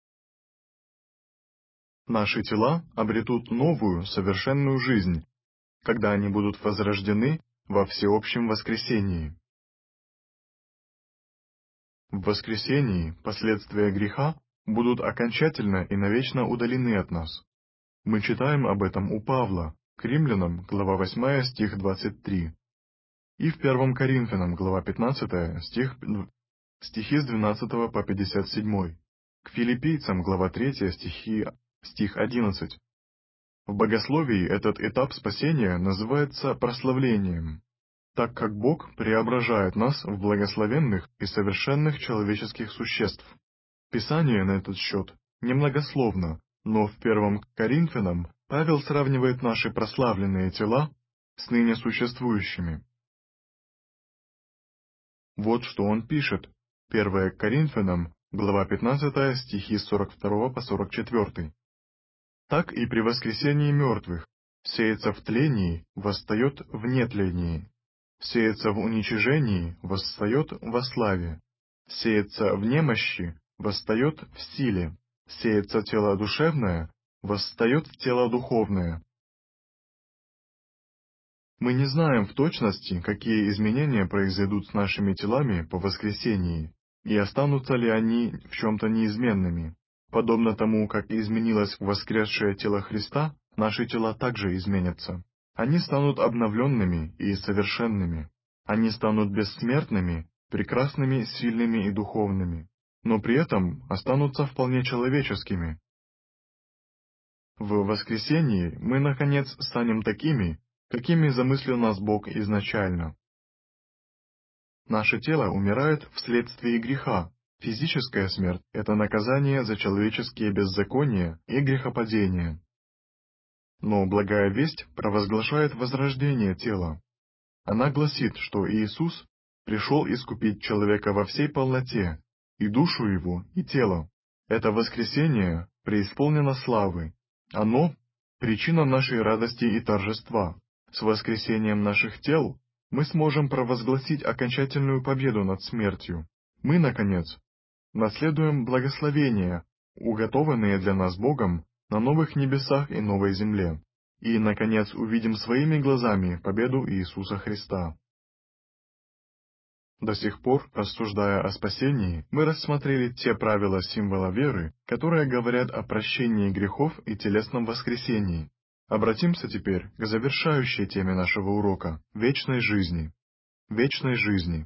Наши тела обретут новую, совершенную жизнь, когда они будут возрождены во всеобщем воскресении. В воскресении последствия греха будут окончательно и навечно удалены от нас. Мы читаем об этом у Павла, к Римлянам, глава 8, стих 23, и в 1 Коринфянам, глава 15, стихи с 12 по 57, к Филиппийцам, глава 3, стих 11. В богословии этот этап спасения называется прославлением, так как Бог преображает нас в благословенных и совершенных человеческих существ. Писание на этот счет немногословно, но в 1 Коринфянам Павел сравнивает наши прославленные тела с ныне существующими. Вот что он пишет. 1 Коринфянам, глава 15, стихи с 42 по 44. «Так и при воскресении мертвых сеется в тлении, восстает в нетлении, сеется в уничижении, восстает во славе, сеется в немощи, восстает в силе, сеется тело душевное, восстает тело духовное». Мы не знаем в точности, какие изменения произойдут с нашими телами по воскресении, и останутся ли они в чем-то неизменными. Подобно тому, как изменилось воскресшее тело Христа, наши тела также изменятся. Они станут обновленными и совершенными. Они станут бессмертными, прекрасными, сильными и духовными, но при этом останутся вполне человеческими. В воскресении мы, наконец, станем такими, какими замыслил нас Бог изначально. Наше тело умирает вследствие греха. Физическая смерть – это наказание за человеческие беззакония и грехопадения. Но благая весть провозглашает возрождение тела. Она гласит, что Иисус пришел искупить человека во всей полноте, и душу его, и тело. Это воскресение преисполнено славы. Оно – причина нашей радости и торжества. С воскресением наших тел мы сможем провозгласить окончательную победу над смертью. Мы, наконец, наследуем благословения, уготованные для нас Богом на новых небесах и новой земле, и, наконец, увидим своими глазами победу Иисуса Христа. До сих пор, рассуждая о спасении, мы рассмотрели те правила символа веры, которые говорят о прощении грехов и телесном воскресении. Обратимся теперь к завершающей теме нашего урока – вечной жизни. Вечной жизни.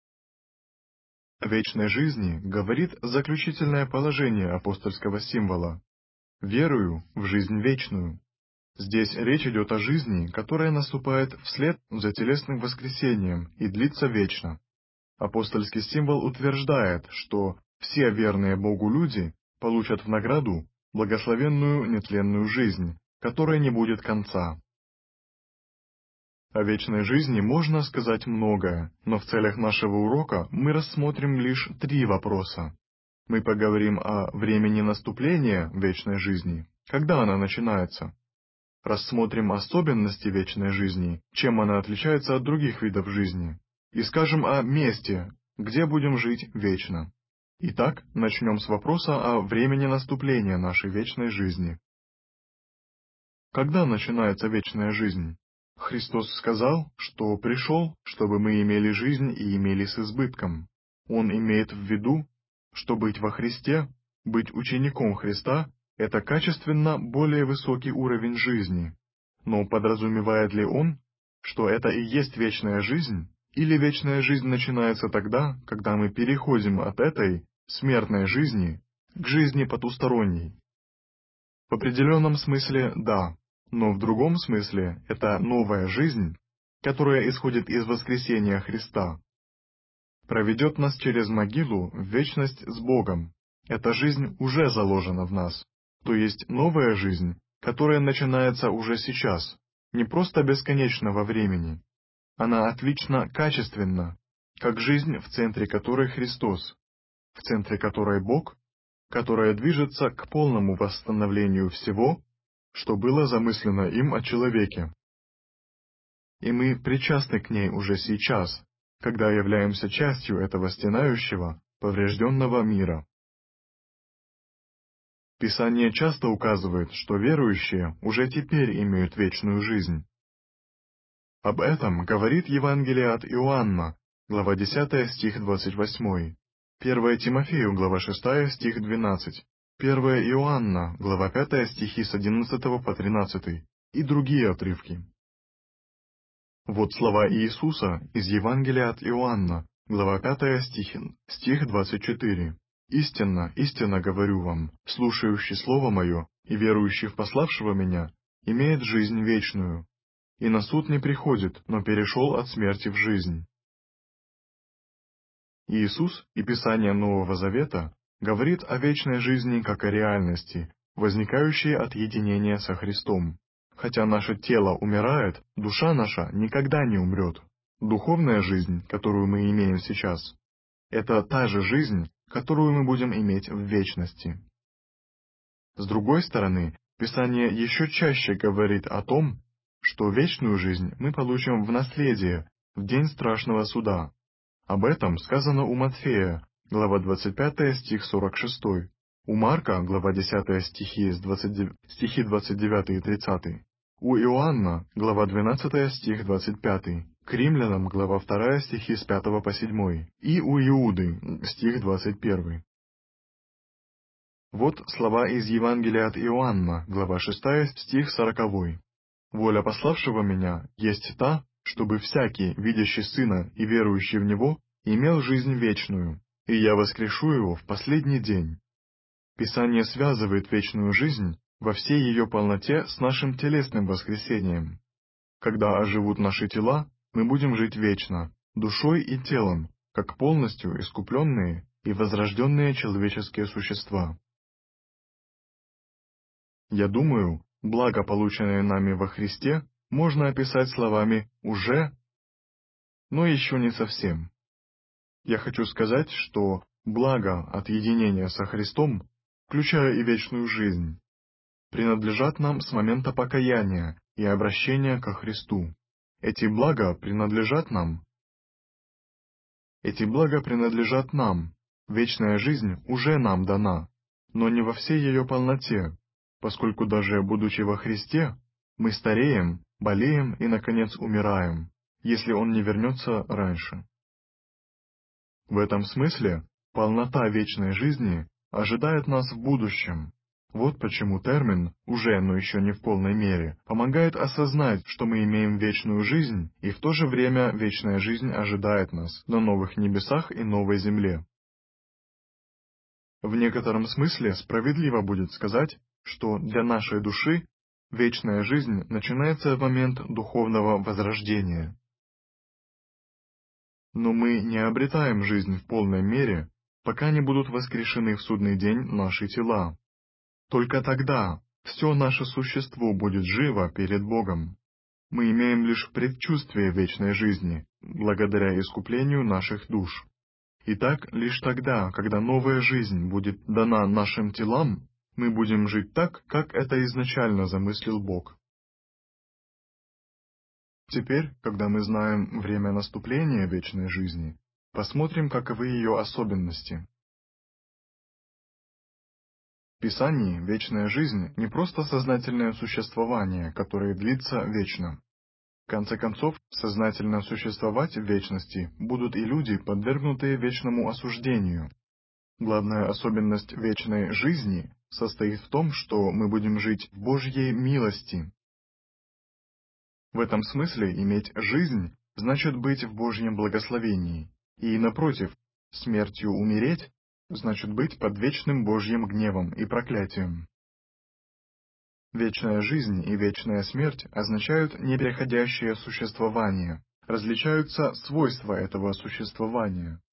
О вечной жизни говорит заключительное положение апостольского символа. «Верую в жизнь вечную». Здесь речь идет о жизни, которая наступает вслед за телесным воскресением и длится вечно. Апостольский символ утверждает, что все верные Богу люди получат в награду благословенную нетленную жизнь, которой не будет конца. О вечной жизни можно сказать многое, но в целях нашего урока мы рассмотрим лишь 3 вопроса. Мы поговорим о времени наступления вечной жизни, когда она начинается. Рассмотрим особенности вечной жизни, чем она отличается от других видов жизни, и скажем о месте, где будем жить вечно. Итак, начнем с вопроса о времени наступления нашей вечной жизни. Когда начинается вечная жизнь? Христос сказал, что пришел, чтобы мы имели жизнь и имели с избытком. Он имеет в виду, что быть во Христе, быть учеником Христа — это качественно более высокий уровень жизни. Но подразумевает ли он, что это и есть вечная жизнь, или вечная жизнь начинается тогда, когда мы переходим от этой смертной жизни к жизни потусторонней? В определенном смысле – да, но в другом смысле это новая жизнь, которая исходит из воскресения Христа, проведет нас через могилу в вечность с Богом. Эта жизнь уже заложена в нас, то есть новая жизнь, которая начинается уже сейчас, не просто бесконечного времени. Она отлично качественна, как жизнь, в центре которой Христос, в центре которой Бог, которая движется к полному восстановлению всего, что было замыслено им о человеке. И мы причастны к ней уже сейчас, когда являемся частью этого стенающего, поврежденного мира. Писание часто указывает, что верующие уже теперь имеют вечную жизнь. Об этом говорит Евангелие от Иоанна, глава 10, стих 28, 1 Тимофею, глава 6, стих 12, 1 Иоанна, глава 5, стихи с 11 по 13 и другие отрывки. Вот слова Иисуса из Евангелия от Иоанна, глава 5, стих 24. «Истинно, истинно говорю вам, слушающий Слово Мое и верующий в пославшего Меня, имеет жизнь вечную, и на суд не приходит, но перешел от смерти в жизнь». Иисус и Писание Нового Завета говорит о вечной жизни как о реальности, возникающей от единения со Христом. Хотя наше тело умирает, душа наша никогда не умрет. Духовная жизнь, которую мы имеем сейчас, это та же жизнь, которую мы будем иметь в вечности. С другой стороны, Писание еще чаще говорит о том, что вечную жизнь мы получим в наследие, в день страшного суда. Об этом сказано у Матфея, глава 25, стих 46, у Марка, глава 10, стихи 29 и 30, у Иоанна, глава 12, стих 25, к Римлянам, глава 2, стихи с 5 по 7, и у Иуды, стих 21. Вот слова из Евангелия от Иоанна, глава 6, стих 40. «Воля пославшего Меня есть та, чтобы всякий, видящий Сына и верующий в Него, имел жизнь вечную, и я воскрешу его в последний день». Писание связывает вечную жизнь во всей ее полноте с нашим телесным воскресением. Когда оживут наши тела, мы будем жить вечно, душой и телом, как полностью искупленные и возрожденные человеческие существа. Я думаю, благо, полученное нами во Христе, можно описать словами «уже», но еще не совсем. Я хочу сказать, что благо от единения со Христом, включая и вечную жизнь, принадлежат нам с момента покаяния и обращения ко Христу. Эти блага принадлежат нам. Вечная жизнь уже нам дана, но не во всей ее полноте, поскольку даже будучи во Христе, мы стареем, болеем и, наконец, умираем, если Он не вернется раньше. В этом смысле полнота вечной жизни ожидает нас в будущем. Вот почему термин «уже, но еще не в полной мере» помогает осознать, что мы имеем вечную жизнь, и в то же время вечная жизнь ожидает нас на новых небесах и новой земле. В некотором смысле справедливо будет сказать, что для нашей души Вечная жизнь начинается в момент духовного возрождения. Но мы не обретаем жизнь в полной мере, пока не будут воскрешены в судный день наши тела. Только тогда все наше существо будет живо перед Богом. Мы имеем лишь предчувствие вечной жизни, благодаря искуплению наших душ. Итак, лишь тогда, когда новая жизнь будет дана нашим телам, мы будем жить так, как это изначально замыслил Бог. Теперь, когда мы знаем время наступления вечной жизни, посмотрим, каковы ее особенности. В Писании вечная жизнь не просто сознательное существование, которое длится вечно. В конце концов, сознательно существовать в вечности будут и люди, подвергнутые вечному осуждению. Главная особенность вечной жизни состоит в том, что мы будем жить в Божьей милости. В этом смысле иметь жизнь значит быть в Божьем благословении, и, напротив, смертью умереть значит быть под вечным Божьим гневом и проклятием. Вечная жизнь и вечная смерть означают непереходящее существование, различаются свойства этого существования.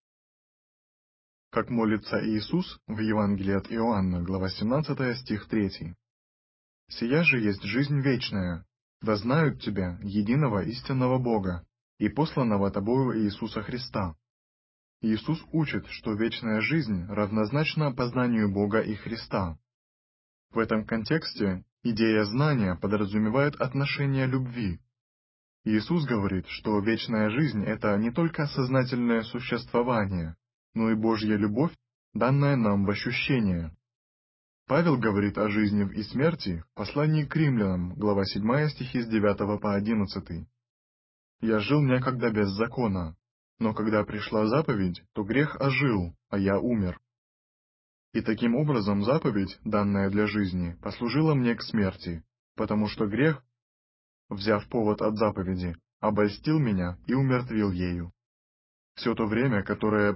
Как молится Иисус в Евангелии от Иоанна, глава 17, стих 3. «Сия же есть жизнь вечная, да знают Тебя, единого истинного Бога, и посланного Тобою Иисуса Христа». Иисус учит, что вечная жизнь равнозначна познанию Бога и Христа. В этом контексте идея знания подразумевает отношение любви. Иисус говорит, что вечная жизнь — это не только сознательное существование, но и Божья любовь, данная нам в ощущение. Павел говорит о жизни и смерти в послании к римлянам, глава 7, стихи с 9 по 11. «Я жил некогда без закона, но когда пришла заповедь, то грех ожил, а я умер. И таким образом заповедь, данная для жизни, послужила мне к смерти, потому что грех, взяв повод от заповеди, обольстил меня и умертвил ею». Все то время, которое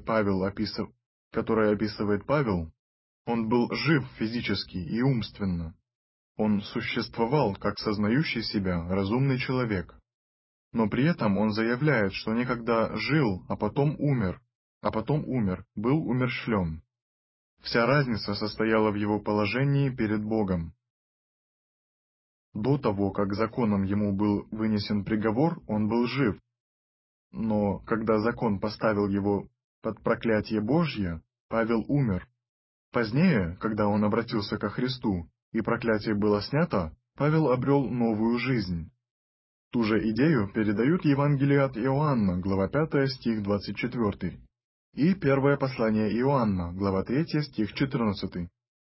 описывает Павел, он был жив физически и умственно. Он существовал как сознающий себя разумный человек. Но при этом он заявляет, что некогда жил, а потом умер, был умерщвлен. Вся разница состояла в его положении перед Богом. До того, как законом ему был вынесен приговор, он был жив. Но когда закон поставил его под проклятие Божье, Павел умер. Позднее, когда он обратился ко Христу, и проклятие было снято, Павел обрел новую жизнь. Ту же идею передают Евангелие от Иоанна, глава 5, стих 24, и первое послание Иоанна, глава 3, стих 14.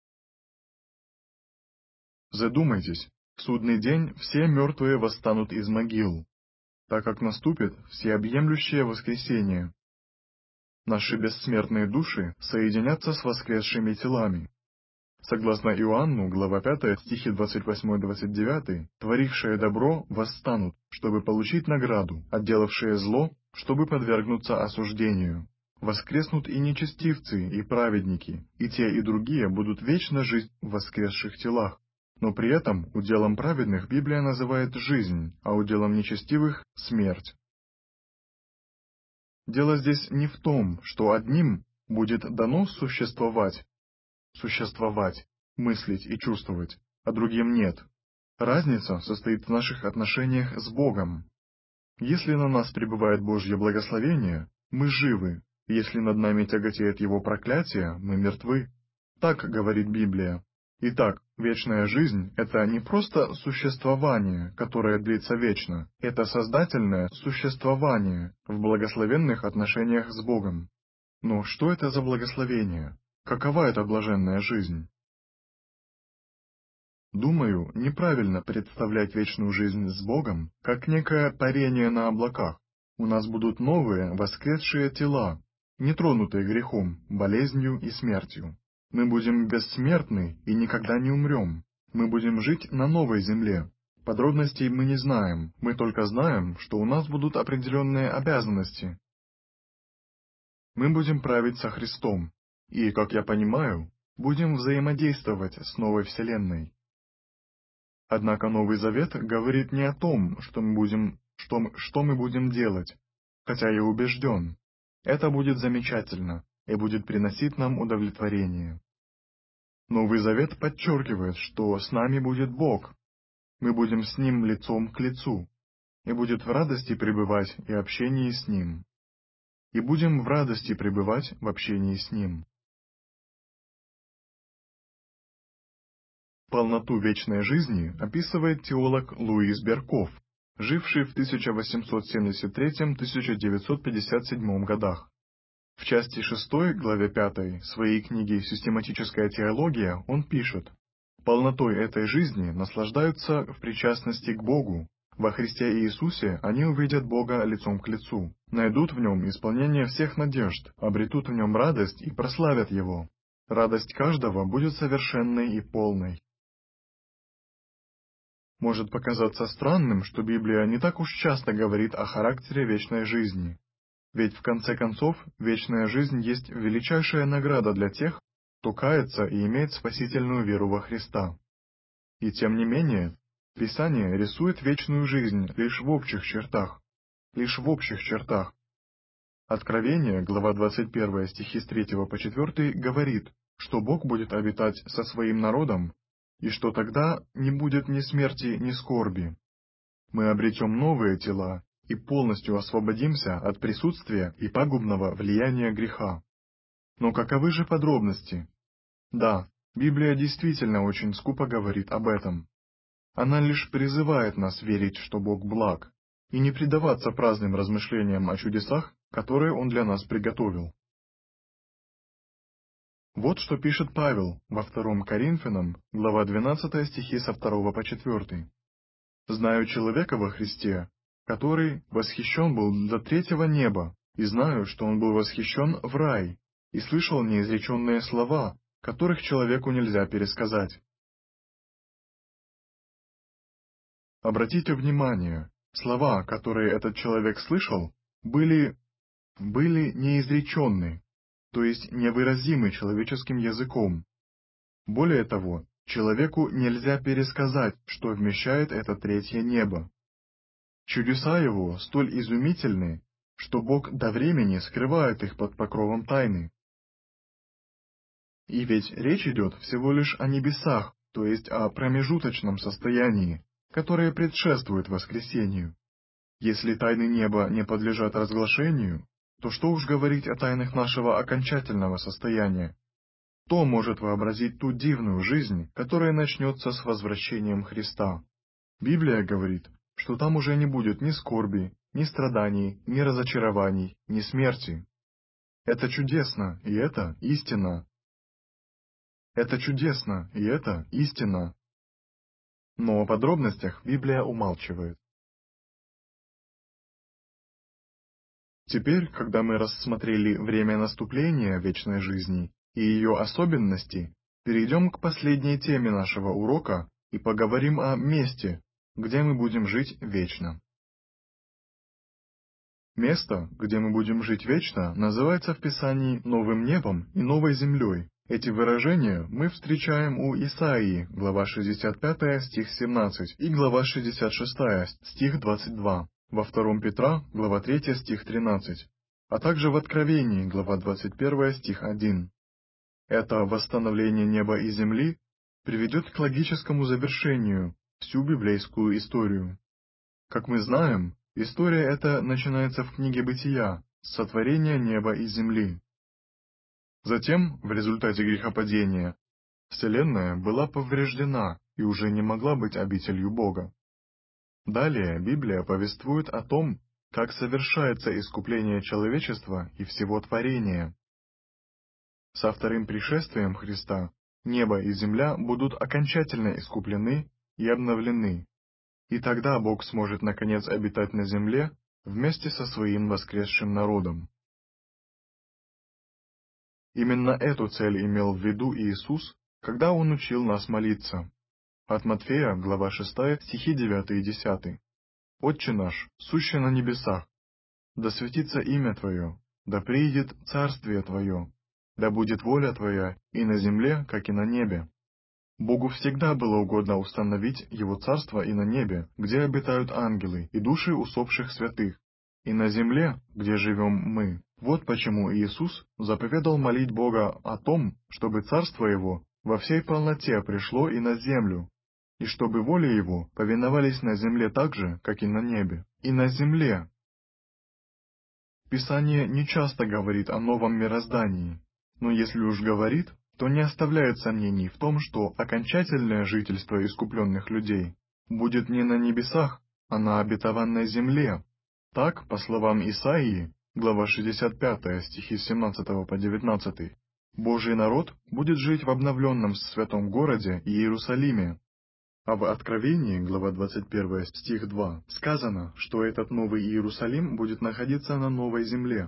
Задумайтесь, в судный день все мертвые восстанут из могил, так как наступит всеобъемлющее воскресение. Наши бессмертные души соединятся с воскресшими телами. Согласно Иоанну, глава 5, стихи 28-29, творившие добро восстанут, чтобы получить награду, а делавшие зло, чтобы подвергнуться осуждению. Воскреснут и нечестивцы, и праведники, и те, и другие будут вечно жить в воскресших телах. Но при этом уделом праведных Библия называет жизнь, а уделом нечестивых — смерть. Дело здесь не в том, что одним будет дано существовать, мыслить и чувствовать, а другим нет. Разница состоит в наших отношениях с Богом. Если на нас пребывает Божье благословение, мы живы, если над нами тяготеет Его проклятие, мы мертвы. Так говорит Библия. Итак, вечная жизнь — это не просто существование, которое длится вечно, это сознательное существование в благословенных отношениях с Богом. Но что это за благословение? Какова эта блаженная жизнь? Думаю, неправильно представлять вечную жизнь с Богом как некое парение на облаках. У нас будут новые, воскресшие тела, не тронутые грехом, болезнью и смертью. Мы будем бессмертны и никогда не умрем. Мы будем жить на новой земле. Подробностей мы не знаем, мы только знаем, что у нас будут определенные обязанности. Мы будем править со Христом, и, как я понимаю, будем взаимодействовать с новой Вселенной. Однако Новый Завет говорит не о том, что мы будем делать, хотя я убежден, это будет замечательно и будет приносить нам удовлетворение. Новый Завет подчеркивает, что с нами будет Бог, мы будем с Ним лицом к лицу, и будет в радости пребывать и общении с Ним. И будем в радости пребывать в общении с Ним. Полноту вечной жизни описывает теолог Луис Берков, живший в 1873-1957 годах. В части 6, главе 5 своей книги «Систематическая теология» он пишет: «Полнотой этой жизни наслаждаются в причастности к Богу. Во Христе Иисусе они увидят Бога лицом к лицу, найдут в Нем исполнение всех надежд, обретут в Нем радость и прославят Его. Радость каждого будет совершенной и полной». Может показаться странным, что Библия не так уж часто говорит о характере вечной жизни. Ведь в конце концов, вечная жизнь есть величайшая награда для тех, кто кается и имеет спасительную веру во Христа. И тем не менее, Писание рисует вечную жизнь лишь в общих чертах. Откровение, глава 21, стихи с 3 по 4, говорит, что Бог будет обитать со своим народом, и что тогда не будет ни смерти, ни скорби. Мы обретем новые тела и полностью освободимся от присутствия и пагубного влияния греха. Но каковы же подробности? Да, Библия действительно очень скупо говорит об этом. Она лишь призывает нас верить, что Бог благ, и не предаваться праздным размышлениям о чудесах, которые Он для нас приготовил. Вот что пишет Павел во 2 Коринфянам, глава 12, стихи со 2 по 4. «Знаю человека во Христе, который восхищен был до 3 неба, и знаю, что он был восхищен в рай, и слышал неизреченные слова, которых человеку нельзя пересказать». Обратите внимание, слова, которые этот человек слышал, были неизреченны, то есть невыразимы человеческим языком. Более того, человеку нельзя пересказать, что вмещает это 3 небо. Чудеса его столь изумительны, что Бог до времени скрывает их под покровом тайны. И ведь речь идет всего лишь о небесах, то есть о промежуточном состоянии, которое предшествует воскресению. Если тайны неба не подлежат разглашению, то что уж говорить о тайнах нашего окончательного состояния? Кто может вообразить ту дивную жизнь, которая начнется с возвращением Христа? Библия говорит, что там уже не будет ни скорби, ни страданий, ни разочарований, ни смерти. Это чудесно, и это истина. Но о подробностях Библия умалчивает. Теперь, когда мы рассмотрели время наступления вечной жизни и ее особенности, перейдем к последней теме нашего урока и поговорим о месте, где мы будем жить вечно. Место, где мы будем жить вечно, называется в Писании «новым небом» и «новой землей». Эти выражения мы встречаем у Исаии, глава 65, стих 17, и глава 66, стих 22, во 2 Петра, глава 3, стих 13, а также в Откровении, глава 21, стих 1. Это восстановление неба и земли приведет к логическому завершению всю библейскую историю. Как мы знаем, история эта начинается в книге Бытия, с сотворения неба и земли. Затем, в результате грехопадения, Вселенная была повреждена и уже не могла быть обителью Бога. Далее Библия повествует о том, как совершается искупление человечества и всего творения. Со вторым пришествием Христа небо и земля будут окончательно искуплены и обновлены, и тогда Бог сможет наконец обитать на земле вместе со своим воскресшим народом. Именно эту цель имел в виду Иисус, когда Он учил нас молиться. От Матфея, глава 6, стихи 9 и 10. «Отче наш, сущий на небесах, да светится имя Твое, да приидет царствие Твое, да будет воля Твоя и на земле, как и на небе. Богу всегда было угодно установить Его царство и на небе, где обитают ангелы и души усопших святых, и на земле, где живем мы. Вот почему Иисус заповедал молить Бога о том, чтобы царство Его во всей полноте пришло и на землю, и чтобы воле Его повиновались на земле так же, как и на небе. И на земле. Писание не часто говорит о новом мироздании, но если уж говорит, то не оставляет сомнений в том, что окончательное жительство искупленных людей будет не на небесах, а на обетованной земле. Так, по словам Исаии, глава 65, стихи с 17 по 19, Божий народ будет жить в обновленном святом городе Иерусалиме. А в Откровении, глава 21, стих 2, сказано, что этот новый Иерусалим будет находиться на новой земле.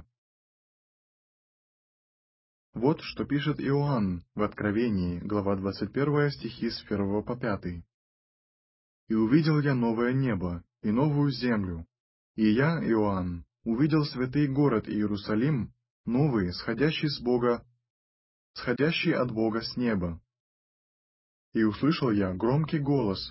Вот что пишет Иоанн в Откровении, глава 21, стихи с 1 по 5. «И увидел я новое небо и новую землю, и я, Иоанн, увидел святый город Иерусалим, новый, сходящий от Бога с неба. И услышал я громкий голос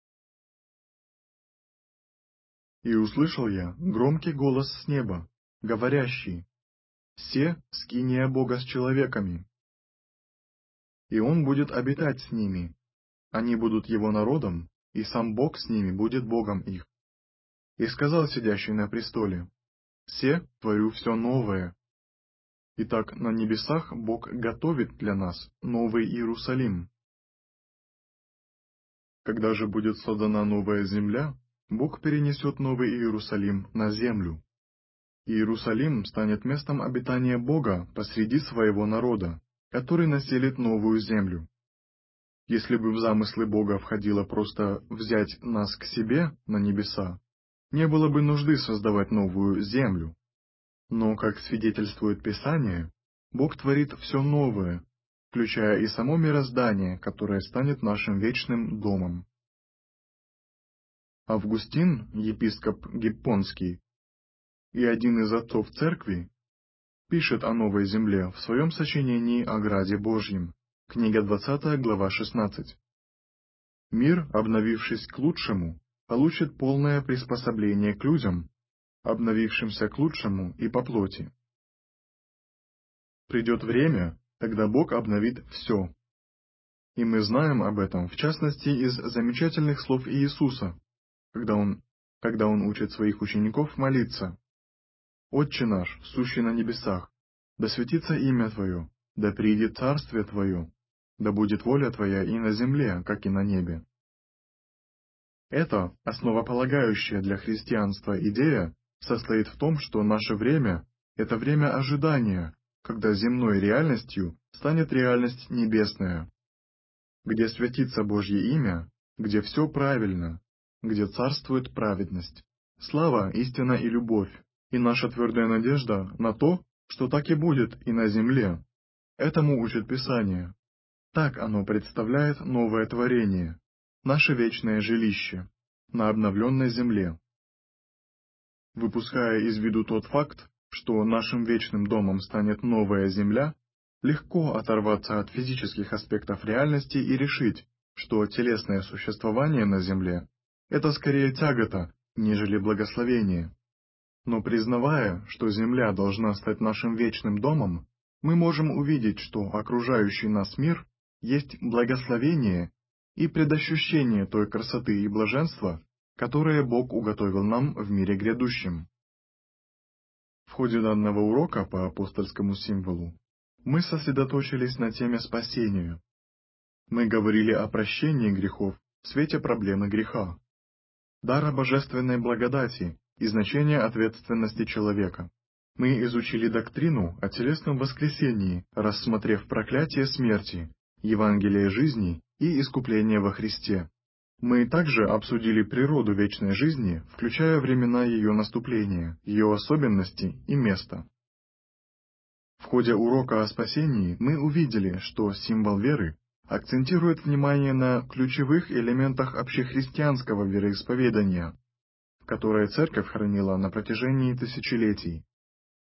с неба, говорящий: «Се скиния Бога с человеками, и Он будет обитать с ними, они будут Его народом, и сам Бог с ними будет Богом их. И сказал сидящий на престоле: «Се творю все новое». Итак, на небесах Бог готовит для нас новый Иерусалим. Когда же будет создана новая земля, Бог перенесет новый Иерусалим на землю. Иерусалим станет местом обитания Бога посреди своего народа, который населит новую землю. Если бы в замыслы Бога входило просто взять нас к себе на небеса, не было бы нужды создавать новую землю. Но, как свидетельствует Писание, Бог творит все новое, включая и само мироздание, которое станет нашим вечным домом. Августин, епископ Гиппонский, и один из отцов церкви, пишет о новой земле в своем сочинении о Граде Божьем, книга 20, глава 16. «Мир, обновившись к лучшему, получит полное приспособление к людям, обновившимся к лучшему и по плоти. Придет время, когда Бог обновит все. И мы знаем об этом, в частности, из замечательных слов Иисуса, когда Он учит своих учеников молиться: «Отче наш, сущий на небесах, да светится имя Твое, да придет царствие Твое, да будет воля Твоя и на земле, как и на небе». Это основополагающая для христианства идея состоит в том, что наше время — это время ожидания, когда земной реальностью станет реальность небесная, где светится Божье имя, где все правильно, где царствует праведность, слава, истина и любовь, и наша твердая надежда на то, что так и будет и на земле. Этому учит Писание. Так оно представляет новое творение, наше вечное жилище, на обновленной земле. Выпуская из виду тот факт, что нашим вечным домом станет новая земля, легко оторваться от физических аспектов реальности и решить, что телесное существование на земле — это скорее тягота, нежели благословение. Но признавая, что земля должна стать нашим вечным домом, мы можем увидеть, что окружающий нас мир есть благословение и предощущение той красоты и блаженства, которое Бог уготовил нам в мире грядущем. В ходе данного урока по апостольскому символу мы сосредоточились на теме спасения. Мы говорили о прощении грехов в свете проблемы греха, дара божественной благодати и значения ответственности человека. Мы изучили доктрину о телесном воскресении, рассмотрев проклятие смерти, Евангелие жизни и искупление во Христе. Мы также обсудили природу вечной жизни, включая времена ее наступления, ее особенности и место. В ходе урока о спасении мы увидели, что символ веры акцентирует внимание на ключевых элементах общехристианского вероисповедания, которое Церковь хранила на протяжении тысячелетий.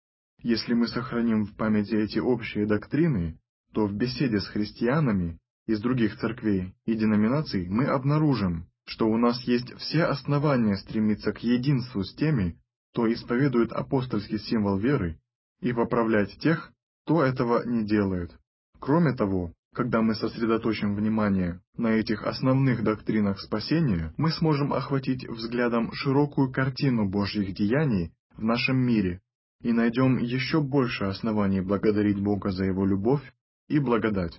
Если мы сохраним в памяти эти общие доктрины, то в беседе с христианами из других церквей и деноминаций, мы обнаружим, что у нас есть все основания стремиться к единству с теми, кто исповедует апостольский символ веры, и поправлять тех, кто этого не делает. Кроме того, когда мы сосредоточим внимание на этих основных доктринах спасения, мы сможем охватить взглядом широкую картину Божьих деяний в нашем мире и найдем еще больше оснований благодарить Бога за Его любовь и благодать.